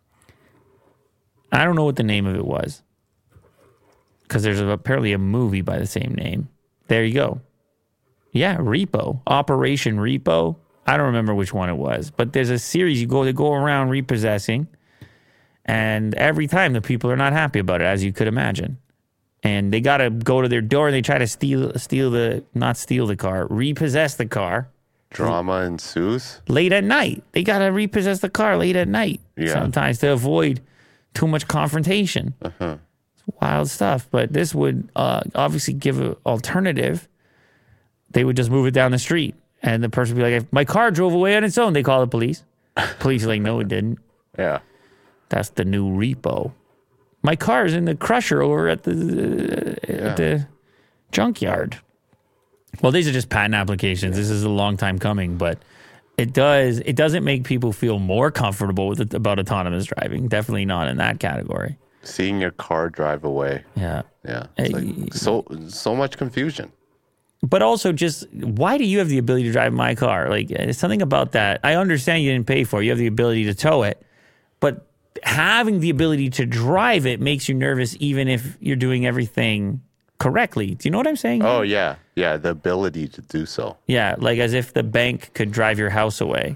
I don't know what the name of it was. Because there's apparently a movie by the same name. There you go. Yeah, Repo. Operation Repo. I don't remember which one it was. But there's a series they go around repossessing. And every time the people are not happy about it, as you could imagine. And they got to go to their door and they try to repossess the car. Drama ensues. Late at night. They got to repossess the car late at night. Yeah. Sometimes to avoid too much confrontation. It's wild stuff. But this would obviously give an alternative. They would just move it down the street. And the person would be like, if my car drove away on its own, they call the police. Police are like, no, it didn't. Yeah. That's the new repo. My car's in the crusher over at the junkyard. Well, these are just patent applications. This is a long time coming, but it doesn't make people feel more comfortable with about autonomous driving. Definitely not in that category. Seeing your car drive away. Yeah. Yeah. It's like so much confusion. But also just, why do you have the ability to drive my car? Like, it's something about that. I understand you didn't pay for it. You have the ability to tow it. But having the ability to drive it makes you nervous even if you're doing everything correctly. Do you know what I'm saying? Oh, yeah. Yeah, the ability to do so. Yeah, like as if the bank could drive your house away.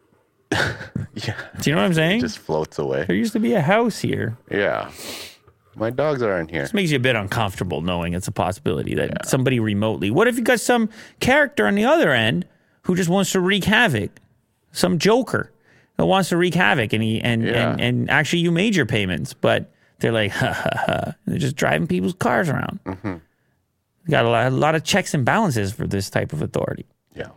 Yeah. Do you know what I'm saying? It just floats away. There used to be a house here. Yeah. My dogs aren't here. This makes you a bit uncomfortable knowing it's a possibility that somebody remotely. What if you got some character on the other end who just wants to wreak havoc? Some joker that wants to wreak havoc and actually you made your payments, but they're like, ha ha ha. They're just driving people's cars around. Mm-hmm. Got a lot of checks and balances for this type of authority. Yeah.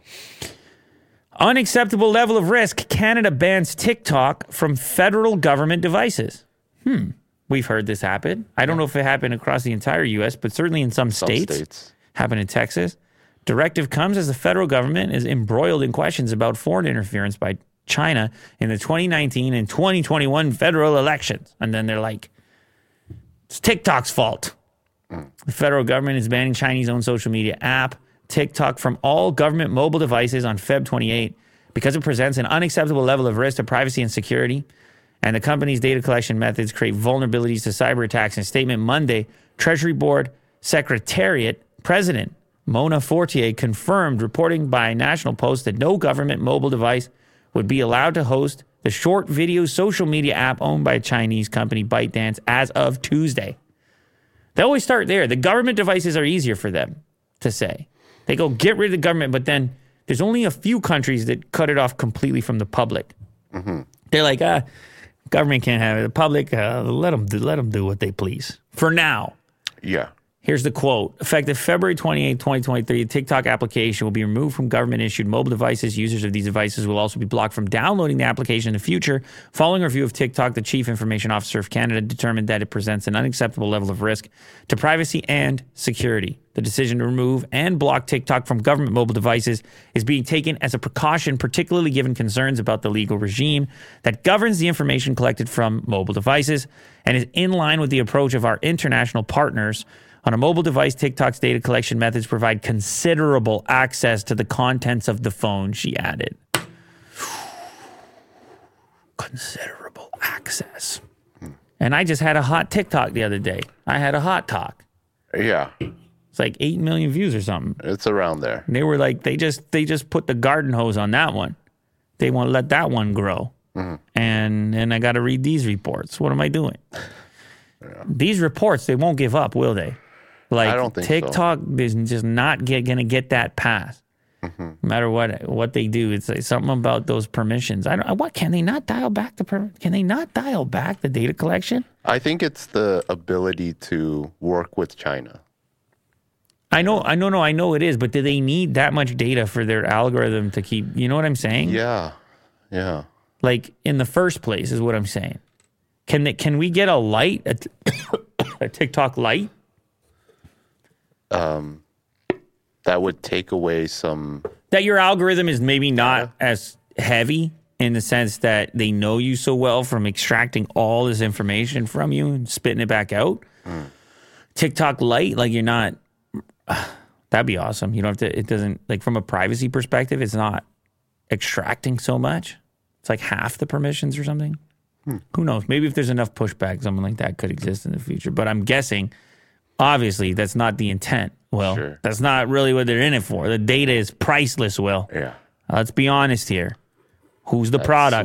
Unacceptable level of risk. Canada bans TikTok from federal government devices. We've heard this happen. I don't know if it happened across the entire U.S., but certainly in some states. Happened in Texas. Directive comes as the federal government is embroiled in questions about foreign interference by China in the 2019 and 2021 federal elections. And then they're like, it's TikTok's fault. The federal government is banning Chinese-owned social media app TikTok from all government mobile devices on Feb 28 because it presents an unacceptable level of risk to privacy and security. And the company's data collection methods create vulnerabilities to cyber attacks. In a statement Monday, Treasury Board Secretariat President Mona Fortier confirmed, reporting by National Post, that no government mobile device would be allowed to host the short video social media app owned by Chinese company ByteDance as of Tuesday. They always start there. The government devices are easier for them to say. They go, get rid of the government, but then there's only a few countries that cut it off completely from the public. Mm-hmm. They're like, government can't have it. The public, let them do what they please. For now. Yeah. Here's the quote. Effective February 28, 2023, the TikTok application will be removed from government-issued mobile devices. Users of these devices will also be blocked from downloading the application in the future. Following a review of TikTok, the Chief Information Officer of Canada determined that it presents an unacceptable level of risk to privacy and security. The decision to remove and block TikTok from government mobile devices is being taken as a precaution, particularly given concerns about the legal regime that governs the information collected from mobile devices, and is in line with the approach of our international partners. On a mobile device, TikTok's data collection methods provide considerable access to the contents of the phone, she added. Considerable access. And I just had a hot TikTok the other day. I had a hot talk. Yeah. It's like 8 million views or something. It's around there. And they were like, they just put the garden hose on that one. They want to let that one grow. Mm-hmm. And I got to read these reports. What am I doing? Yeah. These reports, they won't give up, will they? Like, I don't think TikTok is just not going to get that pass. Mm-hmm. No matter what they do, it's like something about those permissions. What can they not dial back Can they not dial back the data collection? I think it's the ability to work with China. I know it is, but do they need that much data for their algorithm to keep? You know what I'm saying? Yeah. Like in the first place is what I'm saying. Can we get a light, a TikTok light? That would take away some... That your algorithm is maybe not as heavy in the sense that they know you so well from extracting all this information from you and spitting it back out. TikTok light, like you're not... That'd be awesome. You don't have to... It doesn't... Like from a privacy perspective, it's not extracting so much. It's like half the permissions or something. Who knows? Maybe if there's enough pushback, something like that could exist in the future. But I'm guessing, obviously, that's not the intent. Well, sure. That's not really what they're in it for. The data is priceless, Will. Yeah. Let's be honest here. Who's the product?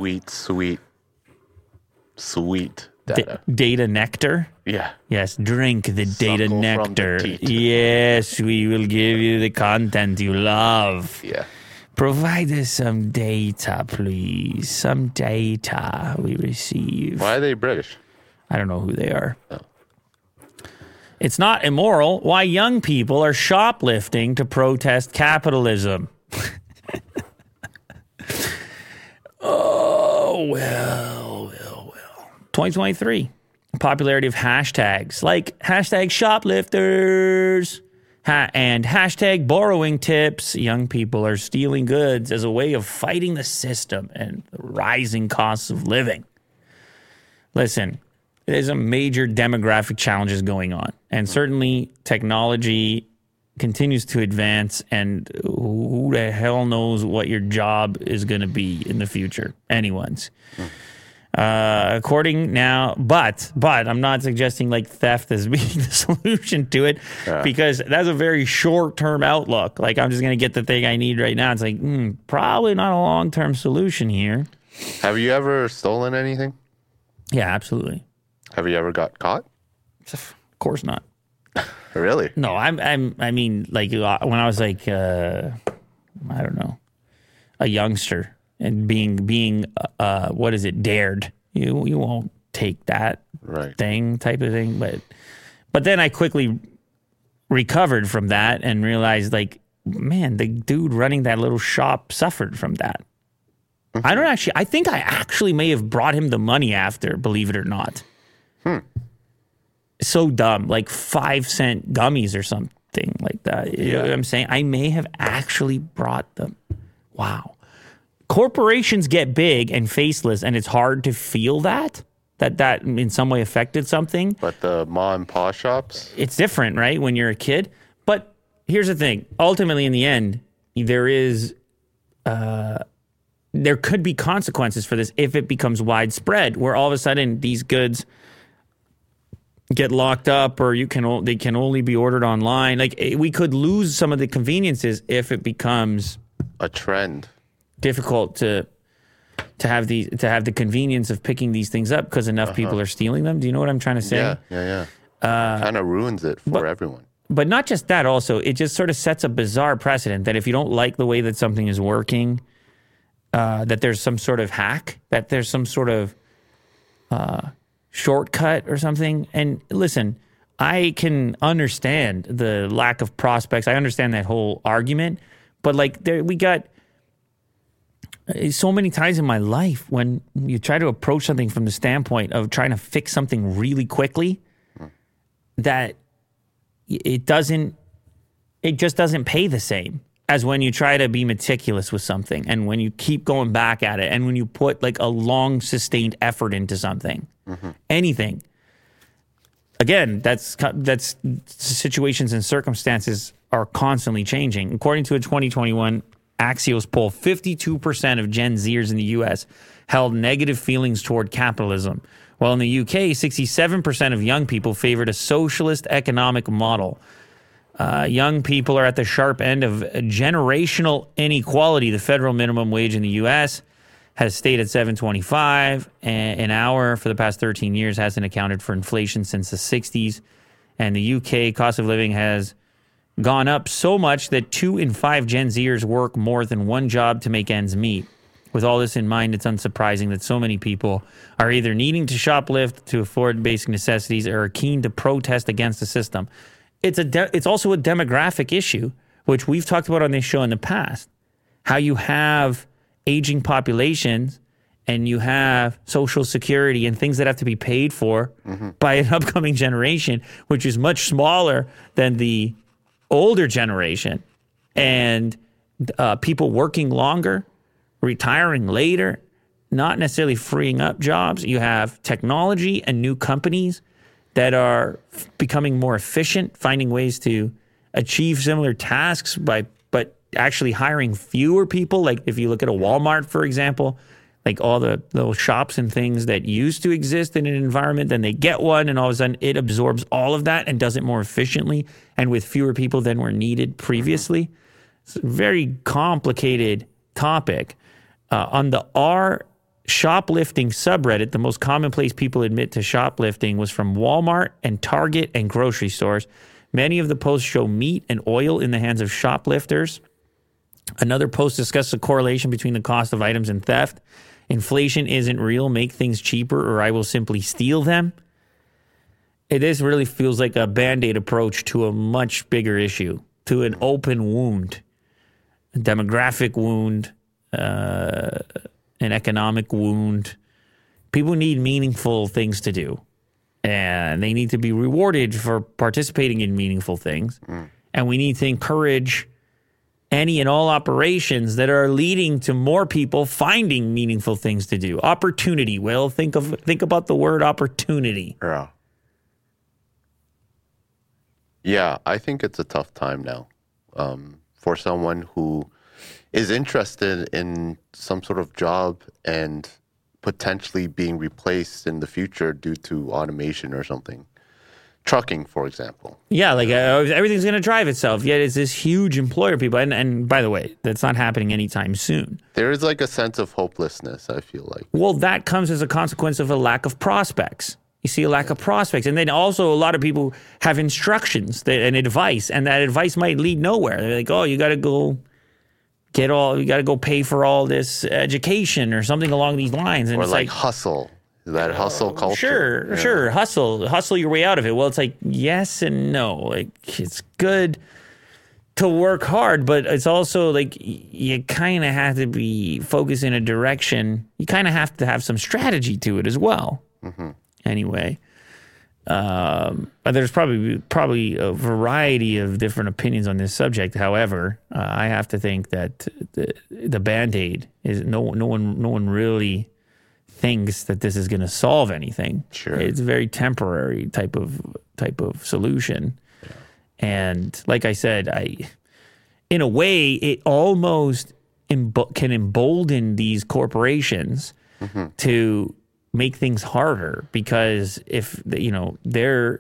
Sweet data. Data nectar? Yeah. Yes, drink the data nectar. Yes, we will give you the content you love. Yeah. Provide us some data, please. Some data we receive. Why are they British? I don't know who they are. Oh. It's not immoral. Why young people are shoplifting to protest capitalism. Well. 2023. Popularity of hashtags like hashtag shoplifters, And hashtag borrowing tips. Young people are stealing goods as a way of fighting the system and the rising costs of living. Listen, there's a major demographic challenges going on. And certainly technology continues to advance. And who the hell knows what your job is going to be in the future? Anyone's. According now, but I'm not suggesting like theft as being the solution to it, because that's a very short-term outlook. Like, I'm just going to get the thing I need right now. It's like, probably not a long-term solution here. Have you ever stolen anything? Yeah, absolutely. Have you ever got caught? Of course not. Really? No, I mean, like when I was like, I don't know, a youngster. And being what is it, dared. You won't take that thing type of thing. But then I quickly recovered from that and realized, like, man, the dude running that little shop suffered from that. I think I actually may have brought him the money after, believe it or not. So dumb, like 5-cent gummies or something like that. You know what I'm saying? I may have actually brought them. Wow. Corporations get big and faceless, and it's hard to feel that in some way affected something. But the mom and pop shops? It's different, right, when you're a kid. But here's the thing. Ultimately, in the end, there could be consequences for this if it becomes widespread, where all of a sudden these goods get locked up, or they can only be ordered online. Like, we could lose some of the conveniences if it becomes a trend. Difficult to have the convenience of picking these things up because enough people are stealing them. Do you know what I'm trying to say? Yeah. Kind of ruins it for everyone. But not just that. Also, it just sort of sets a bizarre precedent that if you don't like the way that something is working, that there's some sort of hack, that there's some sort of shortcut or something. And listen, I can understand the lack of prospects. I understand that whole argument, but like we got so many times in my life when you try to approach something from the standpoint of trying to fix something really quickly, that it just doesn't pay the same as when you try to be meticulous with something, and when you keep going back at it, and when you put like a long sustained effort into something, anything. Again, that's situations and circumstances are constantly changing. According to a 2021 Axios poll, 52% of Gen Zers in the U.S. held negative feelings toward capitalism, while in the U.K., 67% of young people favored a socialist economic model. Young people are at the sharp end of generational inequality. The federal minimum wage in the U.S. has stayed at $7.25 an hour for the past 13 years, hasn't accounted for inflation since the 60s. And the U.K. cost of living has gone up so much that 2 in 5 Gen Zers work more than one job to make ends meet. With all this in mind, it's unsurprising that so many people are either needing to shoplift to afford basic necessities or are keen to protest against the system. It's also a demographic issue, which we've talked about on this show in the past, how you have aging populations and you have Social Security and things that have to be paid for by an upcoming generation, which is much smaller than the older generation, and people working longer, retiring later, not necessarily freeing up jobs. You have technology and new companies that are becoming more efficient, finding ways to achieve similar tasks but actually hiring fewer people. Like if you look at a Walmart, for example, like all the little shops and things that used to exist in an environment, then they get one and all of a sudden it absorbs all of that and does it more efficiently and with fewer people than were needed previously. It's a very complicated topic. On the R shoplifting subreddit, the most common place people admit to shoplifting was from Walmart and Target and grocery stores. Many of the posts show meat and oil in the hands of shoplifters. Another post discusses a correlation between the cost of items and theft. Inflation isn't real. Make things cheaper or I will simply steal them. This really feels like a Band-Aid approach to a much bigger issue, to an open wound, a demographic wound, an economic wound. People need meaningful things to do, and they need to be rewarded for participating in meaningful things. And we need to encourage any and all operations that are leading to more people finding meaningful things to do. Opportunity, Will. Think about the word opportunity. Yeah. Yeah, I think it's a tough time now for someone who is interested in some sort of job and potentially being replaced in the future due to automation or something. Trucking, for example. Yeah, like everything's going to drive itself. Yet it's this huge employer, people. And by the way, that's not happening anytime soon. There is like a sense of hopelessness, I feel like. Well, that comes as a consequence of a lack of prospects. You see a lack of prospects. And then also a lot of people have instructions and advice, and that advice might lead nowhere. They're like, oh, you got to go pay for all this education or something along these lines. And or it's like hustle. that hustle culture. Sure. Hustle your way out of it. Well, it's like yes and no. Like it's good to work hard, but it's also like you kind of have to be focused in a direction. You kind of have to have some strategy to it as well. Mm-hmm. Anyway, there's probably a variety of different opinions on this subject. However, I have to think that the Band-Aid is no one really thinks that this is going to solve anything. Sure. It's a very temporary type of solution. Yeah. And like I said, in a way, it almost can embolden these corporations to make things harder, because if they're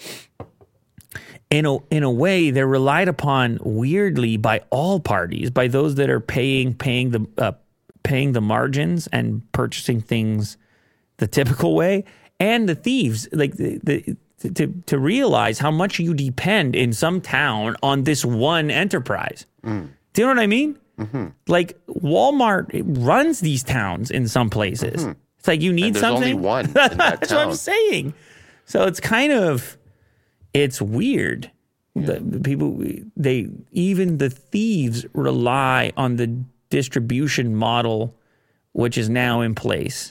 in a way they're relied upon weirdly by all parties, by those that are paying the margins and purchasing things the typical way, and the thieves, like to realize how much you depend in some town on this one enterprise. Do you know what I mean? Mm-hmm. Like Walmart runs these towns in some places. Mm-hmm. It's like you need there's something. Only one in that That's town. what I'm saying. So it's weird. Yeah. The people, even the thieves rely on the distribution model, which is now in place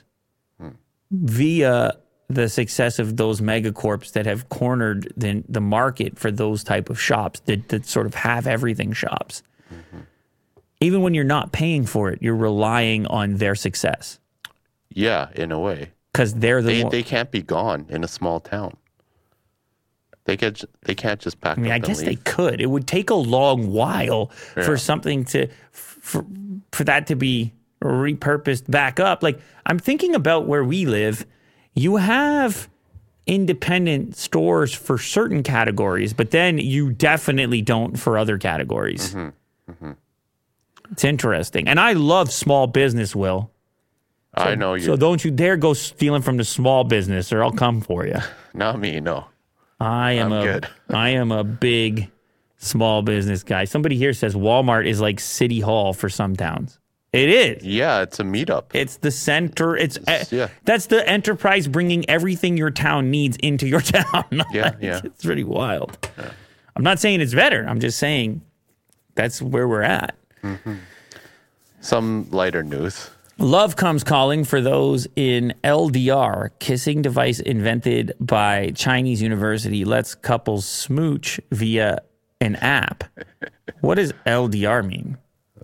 via the success of those megacorps that have cornered the market for those type of shops that sort of have everything shops. Mm-hmm. Even when you're not paying for it, you're relying on their success. Yeah, in a way. Because they can't be gone in a small town. They can't just pack up and I guess leave. they could. It would take a long while for something for that to be repurposed back up. Like, I'm thinking about where we live. You have independent stores for certain categories, but then you definitely don't for other categories. Mm-hmm. Mm-hmm. It's interesting. And I love small business, Will. I know you. So don't you dare go stealing from the small business, or I'll come for you. Not me, no. I'm good. I am a big small business guy. Somebody here says Walmart is like City Hall for some towns. It is. Yeah, it's a meetup. It's the center. That's the enterprise bringing everything your town needs into your town. Yeah. It's really wild. Yeah. I'm not saying it's better. I'm just saying that's where we're at. Mm-hmm. Some lighter news. Love comes calling for those in LDR. Kissing device invented by Chinese university lets couples smooch via an app. What does LDR mean?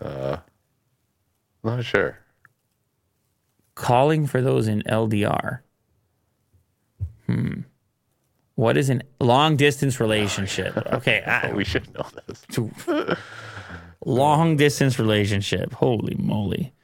Not sure. Calling for those in LDR. What is a long distance relationship? Okay. We should know this. Long distance relationship. Holy moly.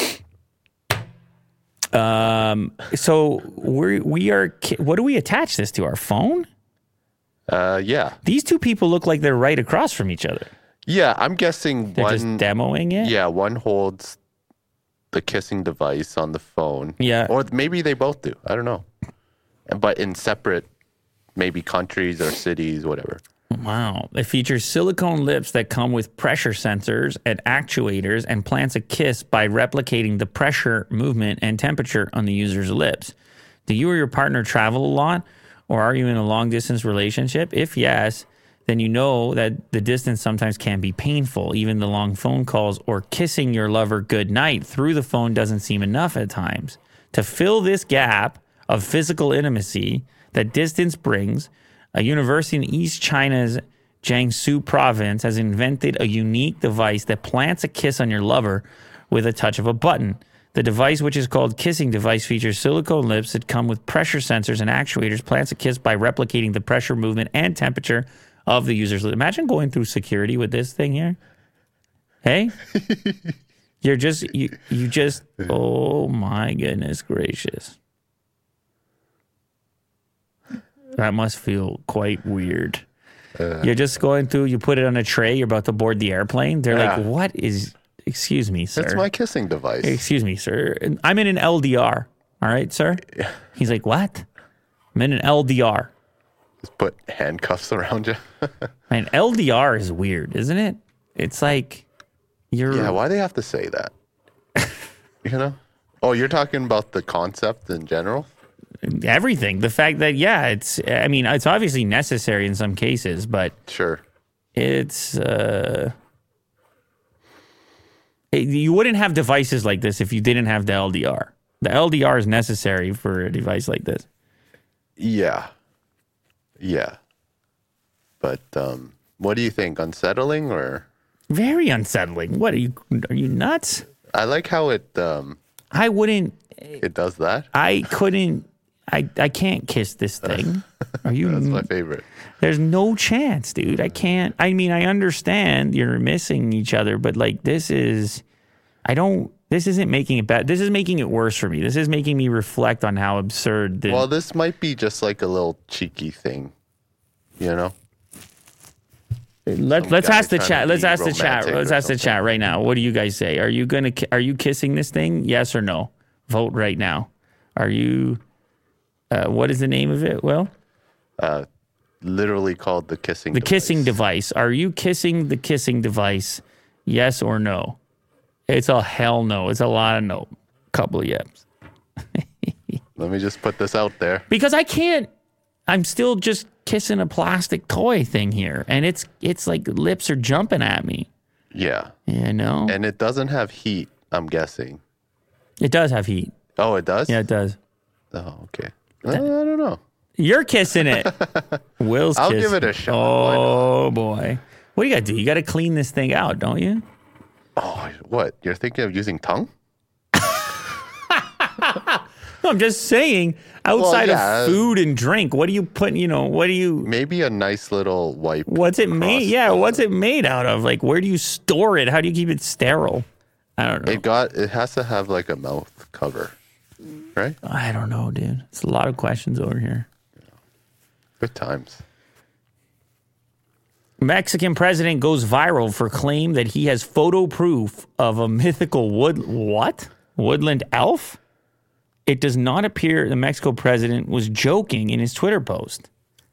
So we are. What do we attach this to? Our phone? Yeah. These two people look like they're right across from each other. Yeah, I'm guessing they're just demoing it. Yeah, one holds the kissing device on the phone. Yeah, or maybe they both do. I don't know. But in separate, maybe countries or cities, whatever. Wow. It features silicone lips that come with pressure sensors and actuators, and plants a kiss by replicating the pressure, movement, and temperature on the user's lips. Do you or your partner travel a lot, or are you in a long-distance relationship? If yes, then you know that the distance sometimes can be painful. Even the long phone calls or kissing your lover goodnight through the phone doesn't seem enough at times. To fill this gap of physical intimacy that distance brings, a university in East China's Jiangsu province has invented a unique device that plants a kiss on your lover with a touch of a button. The device, which is called Kissing Device, features silicone lips that come with pressure sensors and actuators, plants a kiss by replicating the pressure, movement, and temperature of the user's lips. Imagine going through security with this thing here. Hey? You just, oh my goodness gracious. That must feel quite weird. You're just going through, you put it on a tray, you're about to board the airplane. They're like, what is, excuse me, sir. That's my kissing device. Excuse me, sir. I'm in an LDR. All right, sir? He's like, what? I'm in an LDR. Just put handcuffs around you. And LDR is weird, isn't it? It's like you're... Yeah, why do they have to say that? You know? Oh, you're talking about the concept in general? Everything. The fact that, yeah, it's obviously necessary in some cases, but... Sure. It's... you wouldn't have devices like this if you didn't have the LDR. The LDR is necessary for a device like this. Yeah. Yeah. But what do you think? Unsettling or? Very unsettling. What are you nuts? I like how it I wouldn't. It does that. I couldn't. I can't kiss this thing. Are you? That's my favorite. There's no chance, dude. I can't. I mean, I understand you're missing each other, but like this is. This isn't making it bad. This is making it worse for me. This is making me reflect on how absurd. Well, this might be just like a little cheeky thing, you know. Let's ask the chat. Let's ask the chat. Let's ask the chat right now. What do you guys say? Are you kissing this thing? Yes or no? Vote right now. Are you? What is the name of it? Will? Literally called the kissing. The device. kissing device. Are you kissing the kissing device? Yes or no? It's a hell no. It's a lot of no. Couple of yeps. Let me just put this out there. Because I can't. I'm still just kissing a plastic toy thing here, and it's like lips are jumping at me. Yeah. You know? And it doesn't have heat, I'm guessing. It does have heat. Oh, it does? Yeah, it does. Oh, okay. I don't know. You're kissing it. Will's I'll kissing. give it a shot. Oh, boy. What do you got to do? You got to clean this thing out, don't you? Oh, what? You're thinking of using tongue? No, I'm just saying, outside of food and drink, what do you put, what do you... Maybe a nice little wipe. What's it made? Yeah, what's it made out of? Like, where do you store it? How do you keep it sterile? I don't know. It has to have like a mouth cover, right? I don't know, dude. It's a lot of questions over here. Good times. Mexican president goes viral for claim that he has photo proof of a mythical woodland elf? It does not appear the Mexico president was joking in his Twitter post.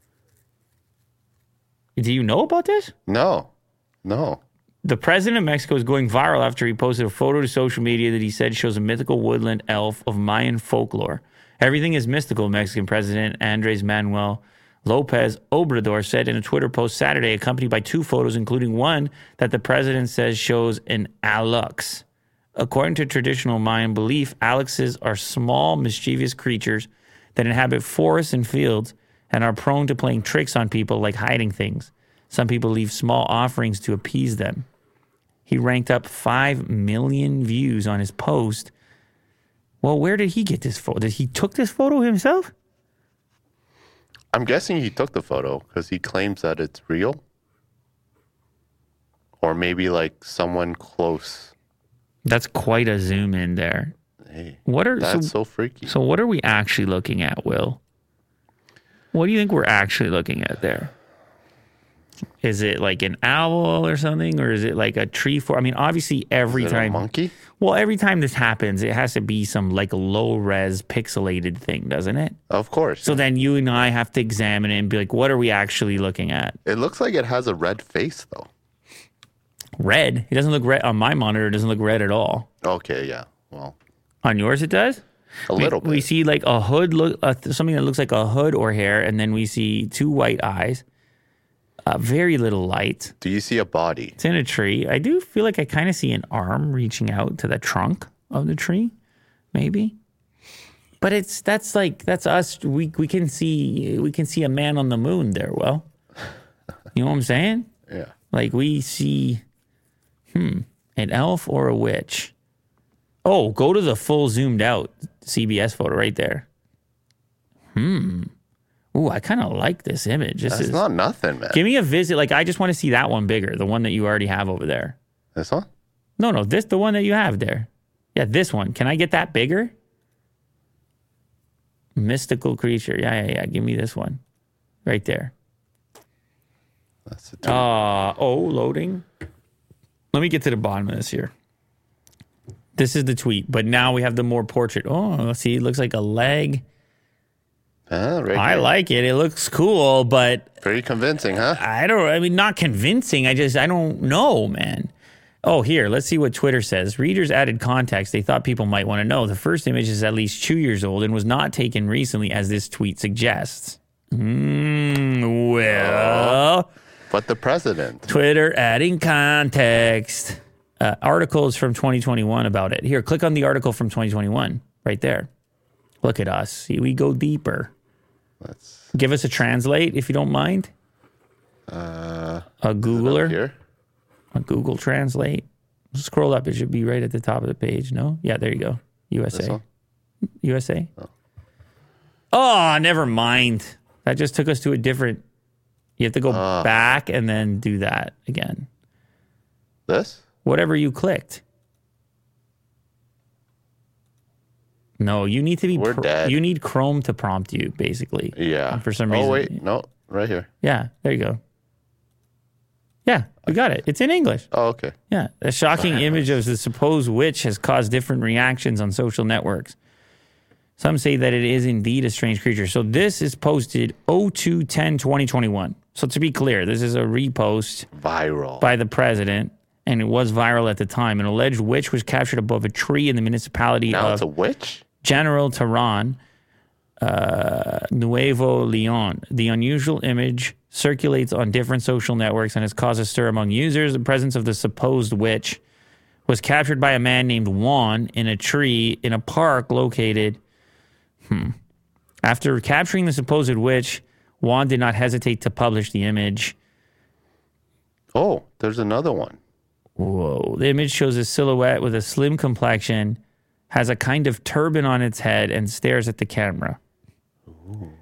Do you know about this? No. The president of Mexico is going viral after he posted a photo to social media that he said shows a mythical woodland elf of Mayan folklore. Everything is mystical, Mexican President Andres Manuel Lopez Obrador said in a Twitter post Saturday, accompanied by two photos, including one that the president says shows an alux. According to traditional Mayan belief, aluxes are small, mischievous creatures that inhabit forests and fields and are prone to playing tricks on people like hiding things. Some people leave small offerings to appease them. He ranked up 5 million views on his post. Well, where did he get this photo? Did he took this photo himself? I'm guessing he took the photo because he claims that it's real. Or maybe like someone close. That's quite a zoom in there. Hey, that's so freaky. So what are we actually looking at, Will? What do you think we're actually looking at there? Is it like an owl or something? Or is it like a tree? I mean, obviously every is it time... a monkey? Well, every time this happens, it has to be some like low-res pixelated thing, doesn't it? Of course. So then you and I have to examine it and be like, what are we actually looking at? It looks like it has a red face, though. Red? It doesn't look red. On my monitor, it doesn't look red at all. Okay, yeah. Well, on yours, it does? A little bit. We see like a hood, something that looks like a hood or hair, and then we see 2 white eyes. Very little light. Do you see a body? It's in a tree. I do feel like I kind of see an arm reaching out to the trunk of the tree, maybe. But that's us. We can see a man on the moon there. Well, You know what I'm saying? Yeah. Like we see, an elf or a witch. Oh, go to the full zoomed out CBS photo right there. Ooh, I kind of like this image. That's not nothing, man. Give me a visit. Like, I just want to see that one bigger, the one that you already have over there. This one? No, the one that you have there. Yeah, this one. Can I get that bigger? Mystical creature. Yeah. Give me this one. Right there. That's the tweet. Loading. Let me get to the bottom of this here. This is the tweet, but now we have the more portrait. Oh, see, it looks like a leg. Right I here. like it. It looks cool, but Very convincing, huh? not convincing. I don't know, man. Oh, here, let's see what Twitter says. Readers added context they thought people might want to know. The first image is at least 2 years old and was not taken recently, as this tweet suggests. Well, But the president. Twitter adding context. Articles from 2021 about it. Here, click on the article from 2021 right there. Look at us. See, we go deeper. Let's Give us a translate if you don't mind. A Googler. here. A Google Translate. Scroll up. It should be right at the top of the page. No? Yeah, there you go. This USA. one? USA? Oh, never mind. That just took us to a different... You have to go back and then do that again. This? Whatever you clicked. No, you need to be... We're dead. You need Chrome to prompt you, basically. Yeah. And for some reason... Oh, wait. No. Right here. Yeah, there you go. Yeah, we got it. It's in English. Oh, okay. Yeah, a shocking image of the supposed witch has caused different reactions on social networks. Some say that it is indeed a strange creature. So this is posted 02/10/2021. So to be clear, this is a repost Viral. by the president, and it was viral at the time. An alleged witch was captured above a tree in the municipality Now of it's a witch? General Terran, Nuevo Leon. The unusual image circulates on different social networks and has caused a stir among users. The presence of the supposed witch was captured by a man named Juan in a tree in a park located... After capturing the supposed witch, Juan did not hesitate to publish the image. Oh, there's another one. Whoa. The image shows a silhouette with a slim complexion, has a kind of turban on its head, and stares at the camera. Ooh.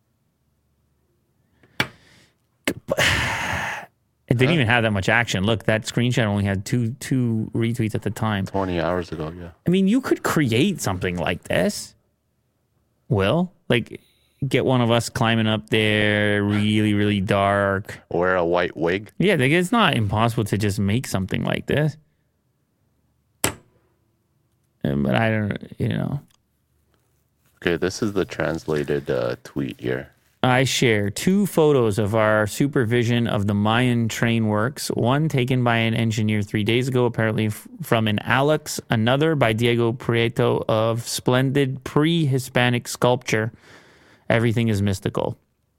It didn't even have that much action. Look, that screenshot only had two retweets at the time. 20 hours ago, yeah. I mean, you could create something like this. Will, like, get one of us climbing up there, really, really dark. Wear a white wig. Yeah, like, it's not impossible to just make something like this. But I don't, Okay, this is the translated tweet here. I share 2 photos of our supervision of the Mayan train works, one taken by an engineer 3 days ago, apparently from an Alex, another by Diego Prieto of splendid pre-Hispanic sculpture. Everything is mystical.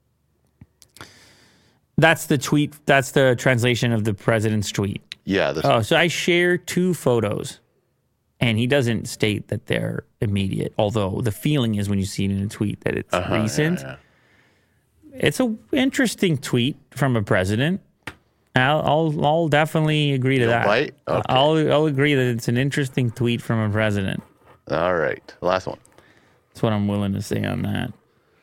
That's the tweet. That's the translation of the president's tweet. Yeah. This Oh, so I share 2 photos, and he doesn't state that they're immediate, although the feeling is when you see it in a tweet that it's recent. Yeah. It's an interesting tweet from a president. I'll definitely agree to that. Right? Okay. I'll agree that it's an interesting tweet from a president. All right. Last one. That's what I'm willing to say on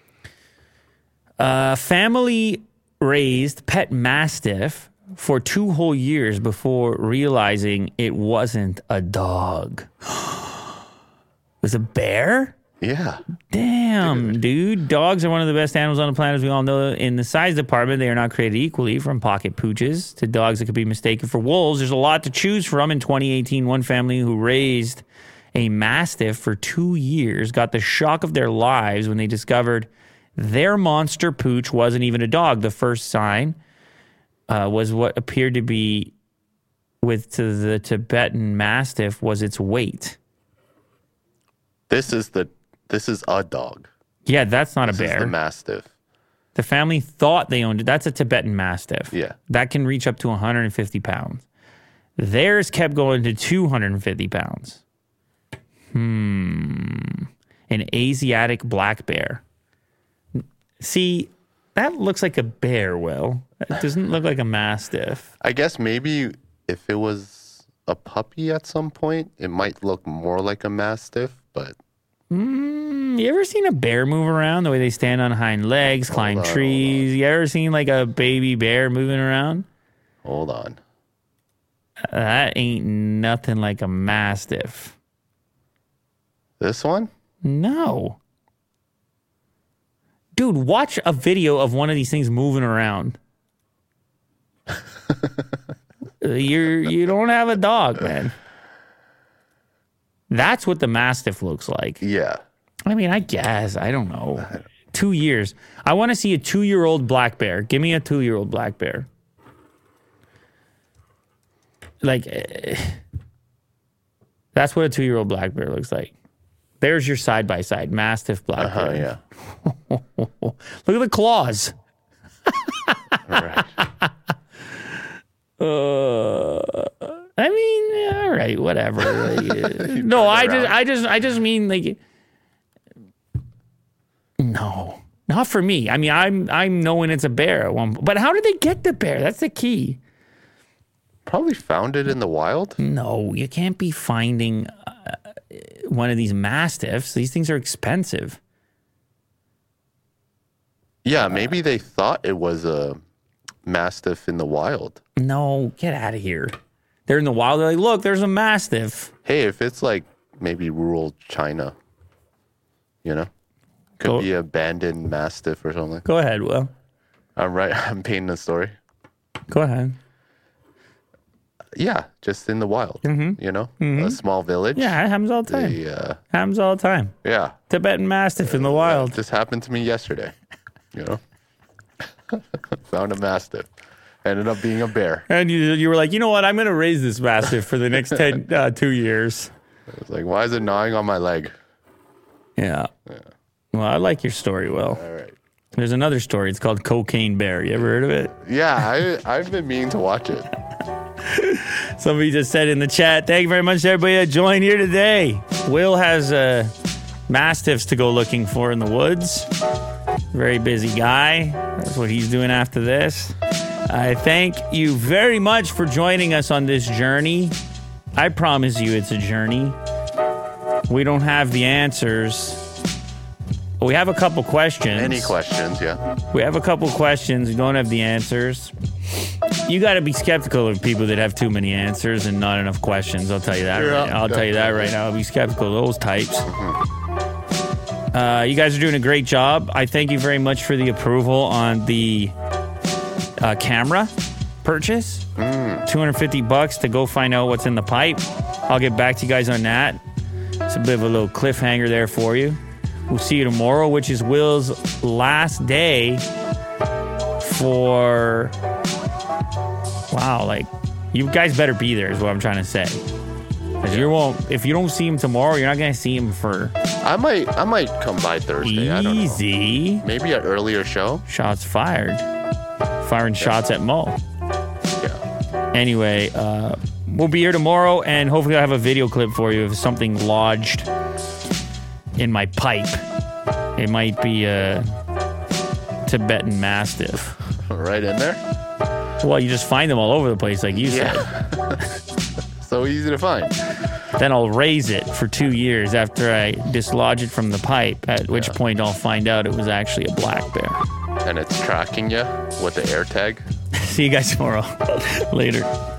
that. Family raised pet mastiff for 2 whole years before realizing it wasn't a dog. It was a bear? Yeah. Damn, dude. Dogs are one of the best animals on the planet, as we all know. In the size department, they are not created equally, from pocket pooches to dogs that could be mistaken for wolves. There's a lot to choose from. In 2018, one family who raised a mastiff for 2 years got the shock of their lives when they discovered their monster pooch wasn't even a dog. The first sign was what appeared to be with the Tibetan mastiff was its weight. This is a dog. Yeah, that's not a This is bear. the mastiff. The family thought they owned it. That's a Tibetan Mastiff. Yeah. That can reach up to 150 pounds. Theirs kept going to 250 pounds. An Asiatic black bear. See, that looks like a bear, Will. It doesn't look like a Mastiff. I guess maybe if it was a puppy at some point, it might look more like a Mastiff, but... You ever seen a bear move around the way they stand on hind legs, climb trees? You ever seen like a baby bear moving around? Hold on. That ain't nothing like a Mastiff. This one? No. Dude, watch a video of one of these things moving around. You don't have a dog, man. That's what the Mastiff looks like. Yeah. I mean, I guess. I don't know. 2 years. I want to see a 2-year-old black bear. Give me a 2-year-old black bear. Like, that's what a 2-year-old black bear looks like. There's your side-by-side Mastiff black bear. Yeah. Look at the claws. Right. I mean, all right, whatever. No, I just mean like, no, not for me. I mean, I'm knowing it's a bear at one, but how did they get the bear? That's the key. Probably found it in the wild. No, you can't be finding one of these Mastiffs. These things are expensive. Yeah, maybe they thought it was a Mastiff in the wild. No, get out of here. They're in the wild. They're like, look, there's a Mastiff. Hey, if it's like maybe rural China, you know, could be an abandoned Mastiff or something. Go ahead, Will. I'm painting a story. Go ahead. Yeah, just in the wild, you know, a small village. Yeah, it happens all the time. Happens all the time. Yeah. Tibetan Mastiff in the wild. This happened to me yesterday, you know. Found a Mastiff. Ended up being a bear. And you were like, you know what? I'm going to raise this Mastiff for the next 2 years. I was like, why is it gnawing on my leg? Yeah. Well, I like your story, Will. All right. There's another story. It's called Cocaine Bear. You ever heard of it? Yeah, I've been meaning to watch it. Somebody just said in the chat, thank you very much to everybody that joined here today. Will has Mastiffs to go looking for in the woods. Very busy guy. That's what he's doing after this. I thank you very much for joining us on this journey. I promise you it's a journey. We don't have the answers. We have a couple questions. Any questions, yeah. We have a couple questions. We don't have the answers. You got to be skeptical of people that have too many answers and not enough questions. I'll tell you that. I'll tell you that right now. I'll be skeptical of those types. You guys are doing a great job. I thank you very much for the approval on the camera purchase. $250 to go find out what's in the pipe. I'll get back to you guys on that. It's a bit of a little cliffhanger there for you. We'll see you tomorrow, which is Will's last day for... Wow, like, you guys better be there is what I'm trying to say. Because if you don't see him tomorrow, you're not going to see him for... I might come by Thursday. Easy. I don't know. Maybe an earlier show. Shots fired. Firing shots at Mo. Yeah. Anyway, we'll be here tomorrow, and hopefully I'll have a video clip for you of something lodged in my pipe. It might be a Tibetan Mastiff. Right in there? Well, you just find them all over the place, like you said. So easy to find. Then I'll raise it for 2 years after I dislodge it from the pipe, at which point I'll find out it was actually a black bear. And it's tracking you with the AirTag. See you guys tomorrow. Later.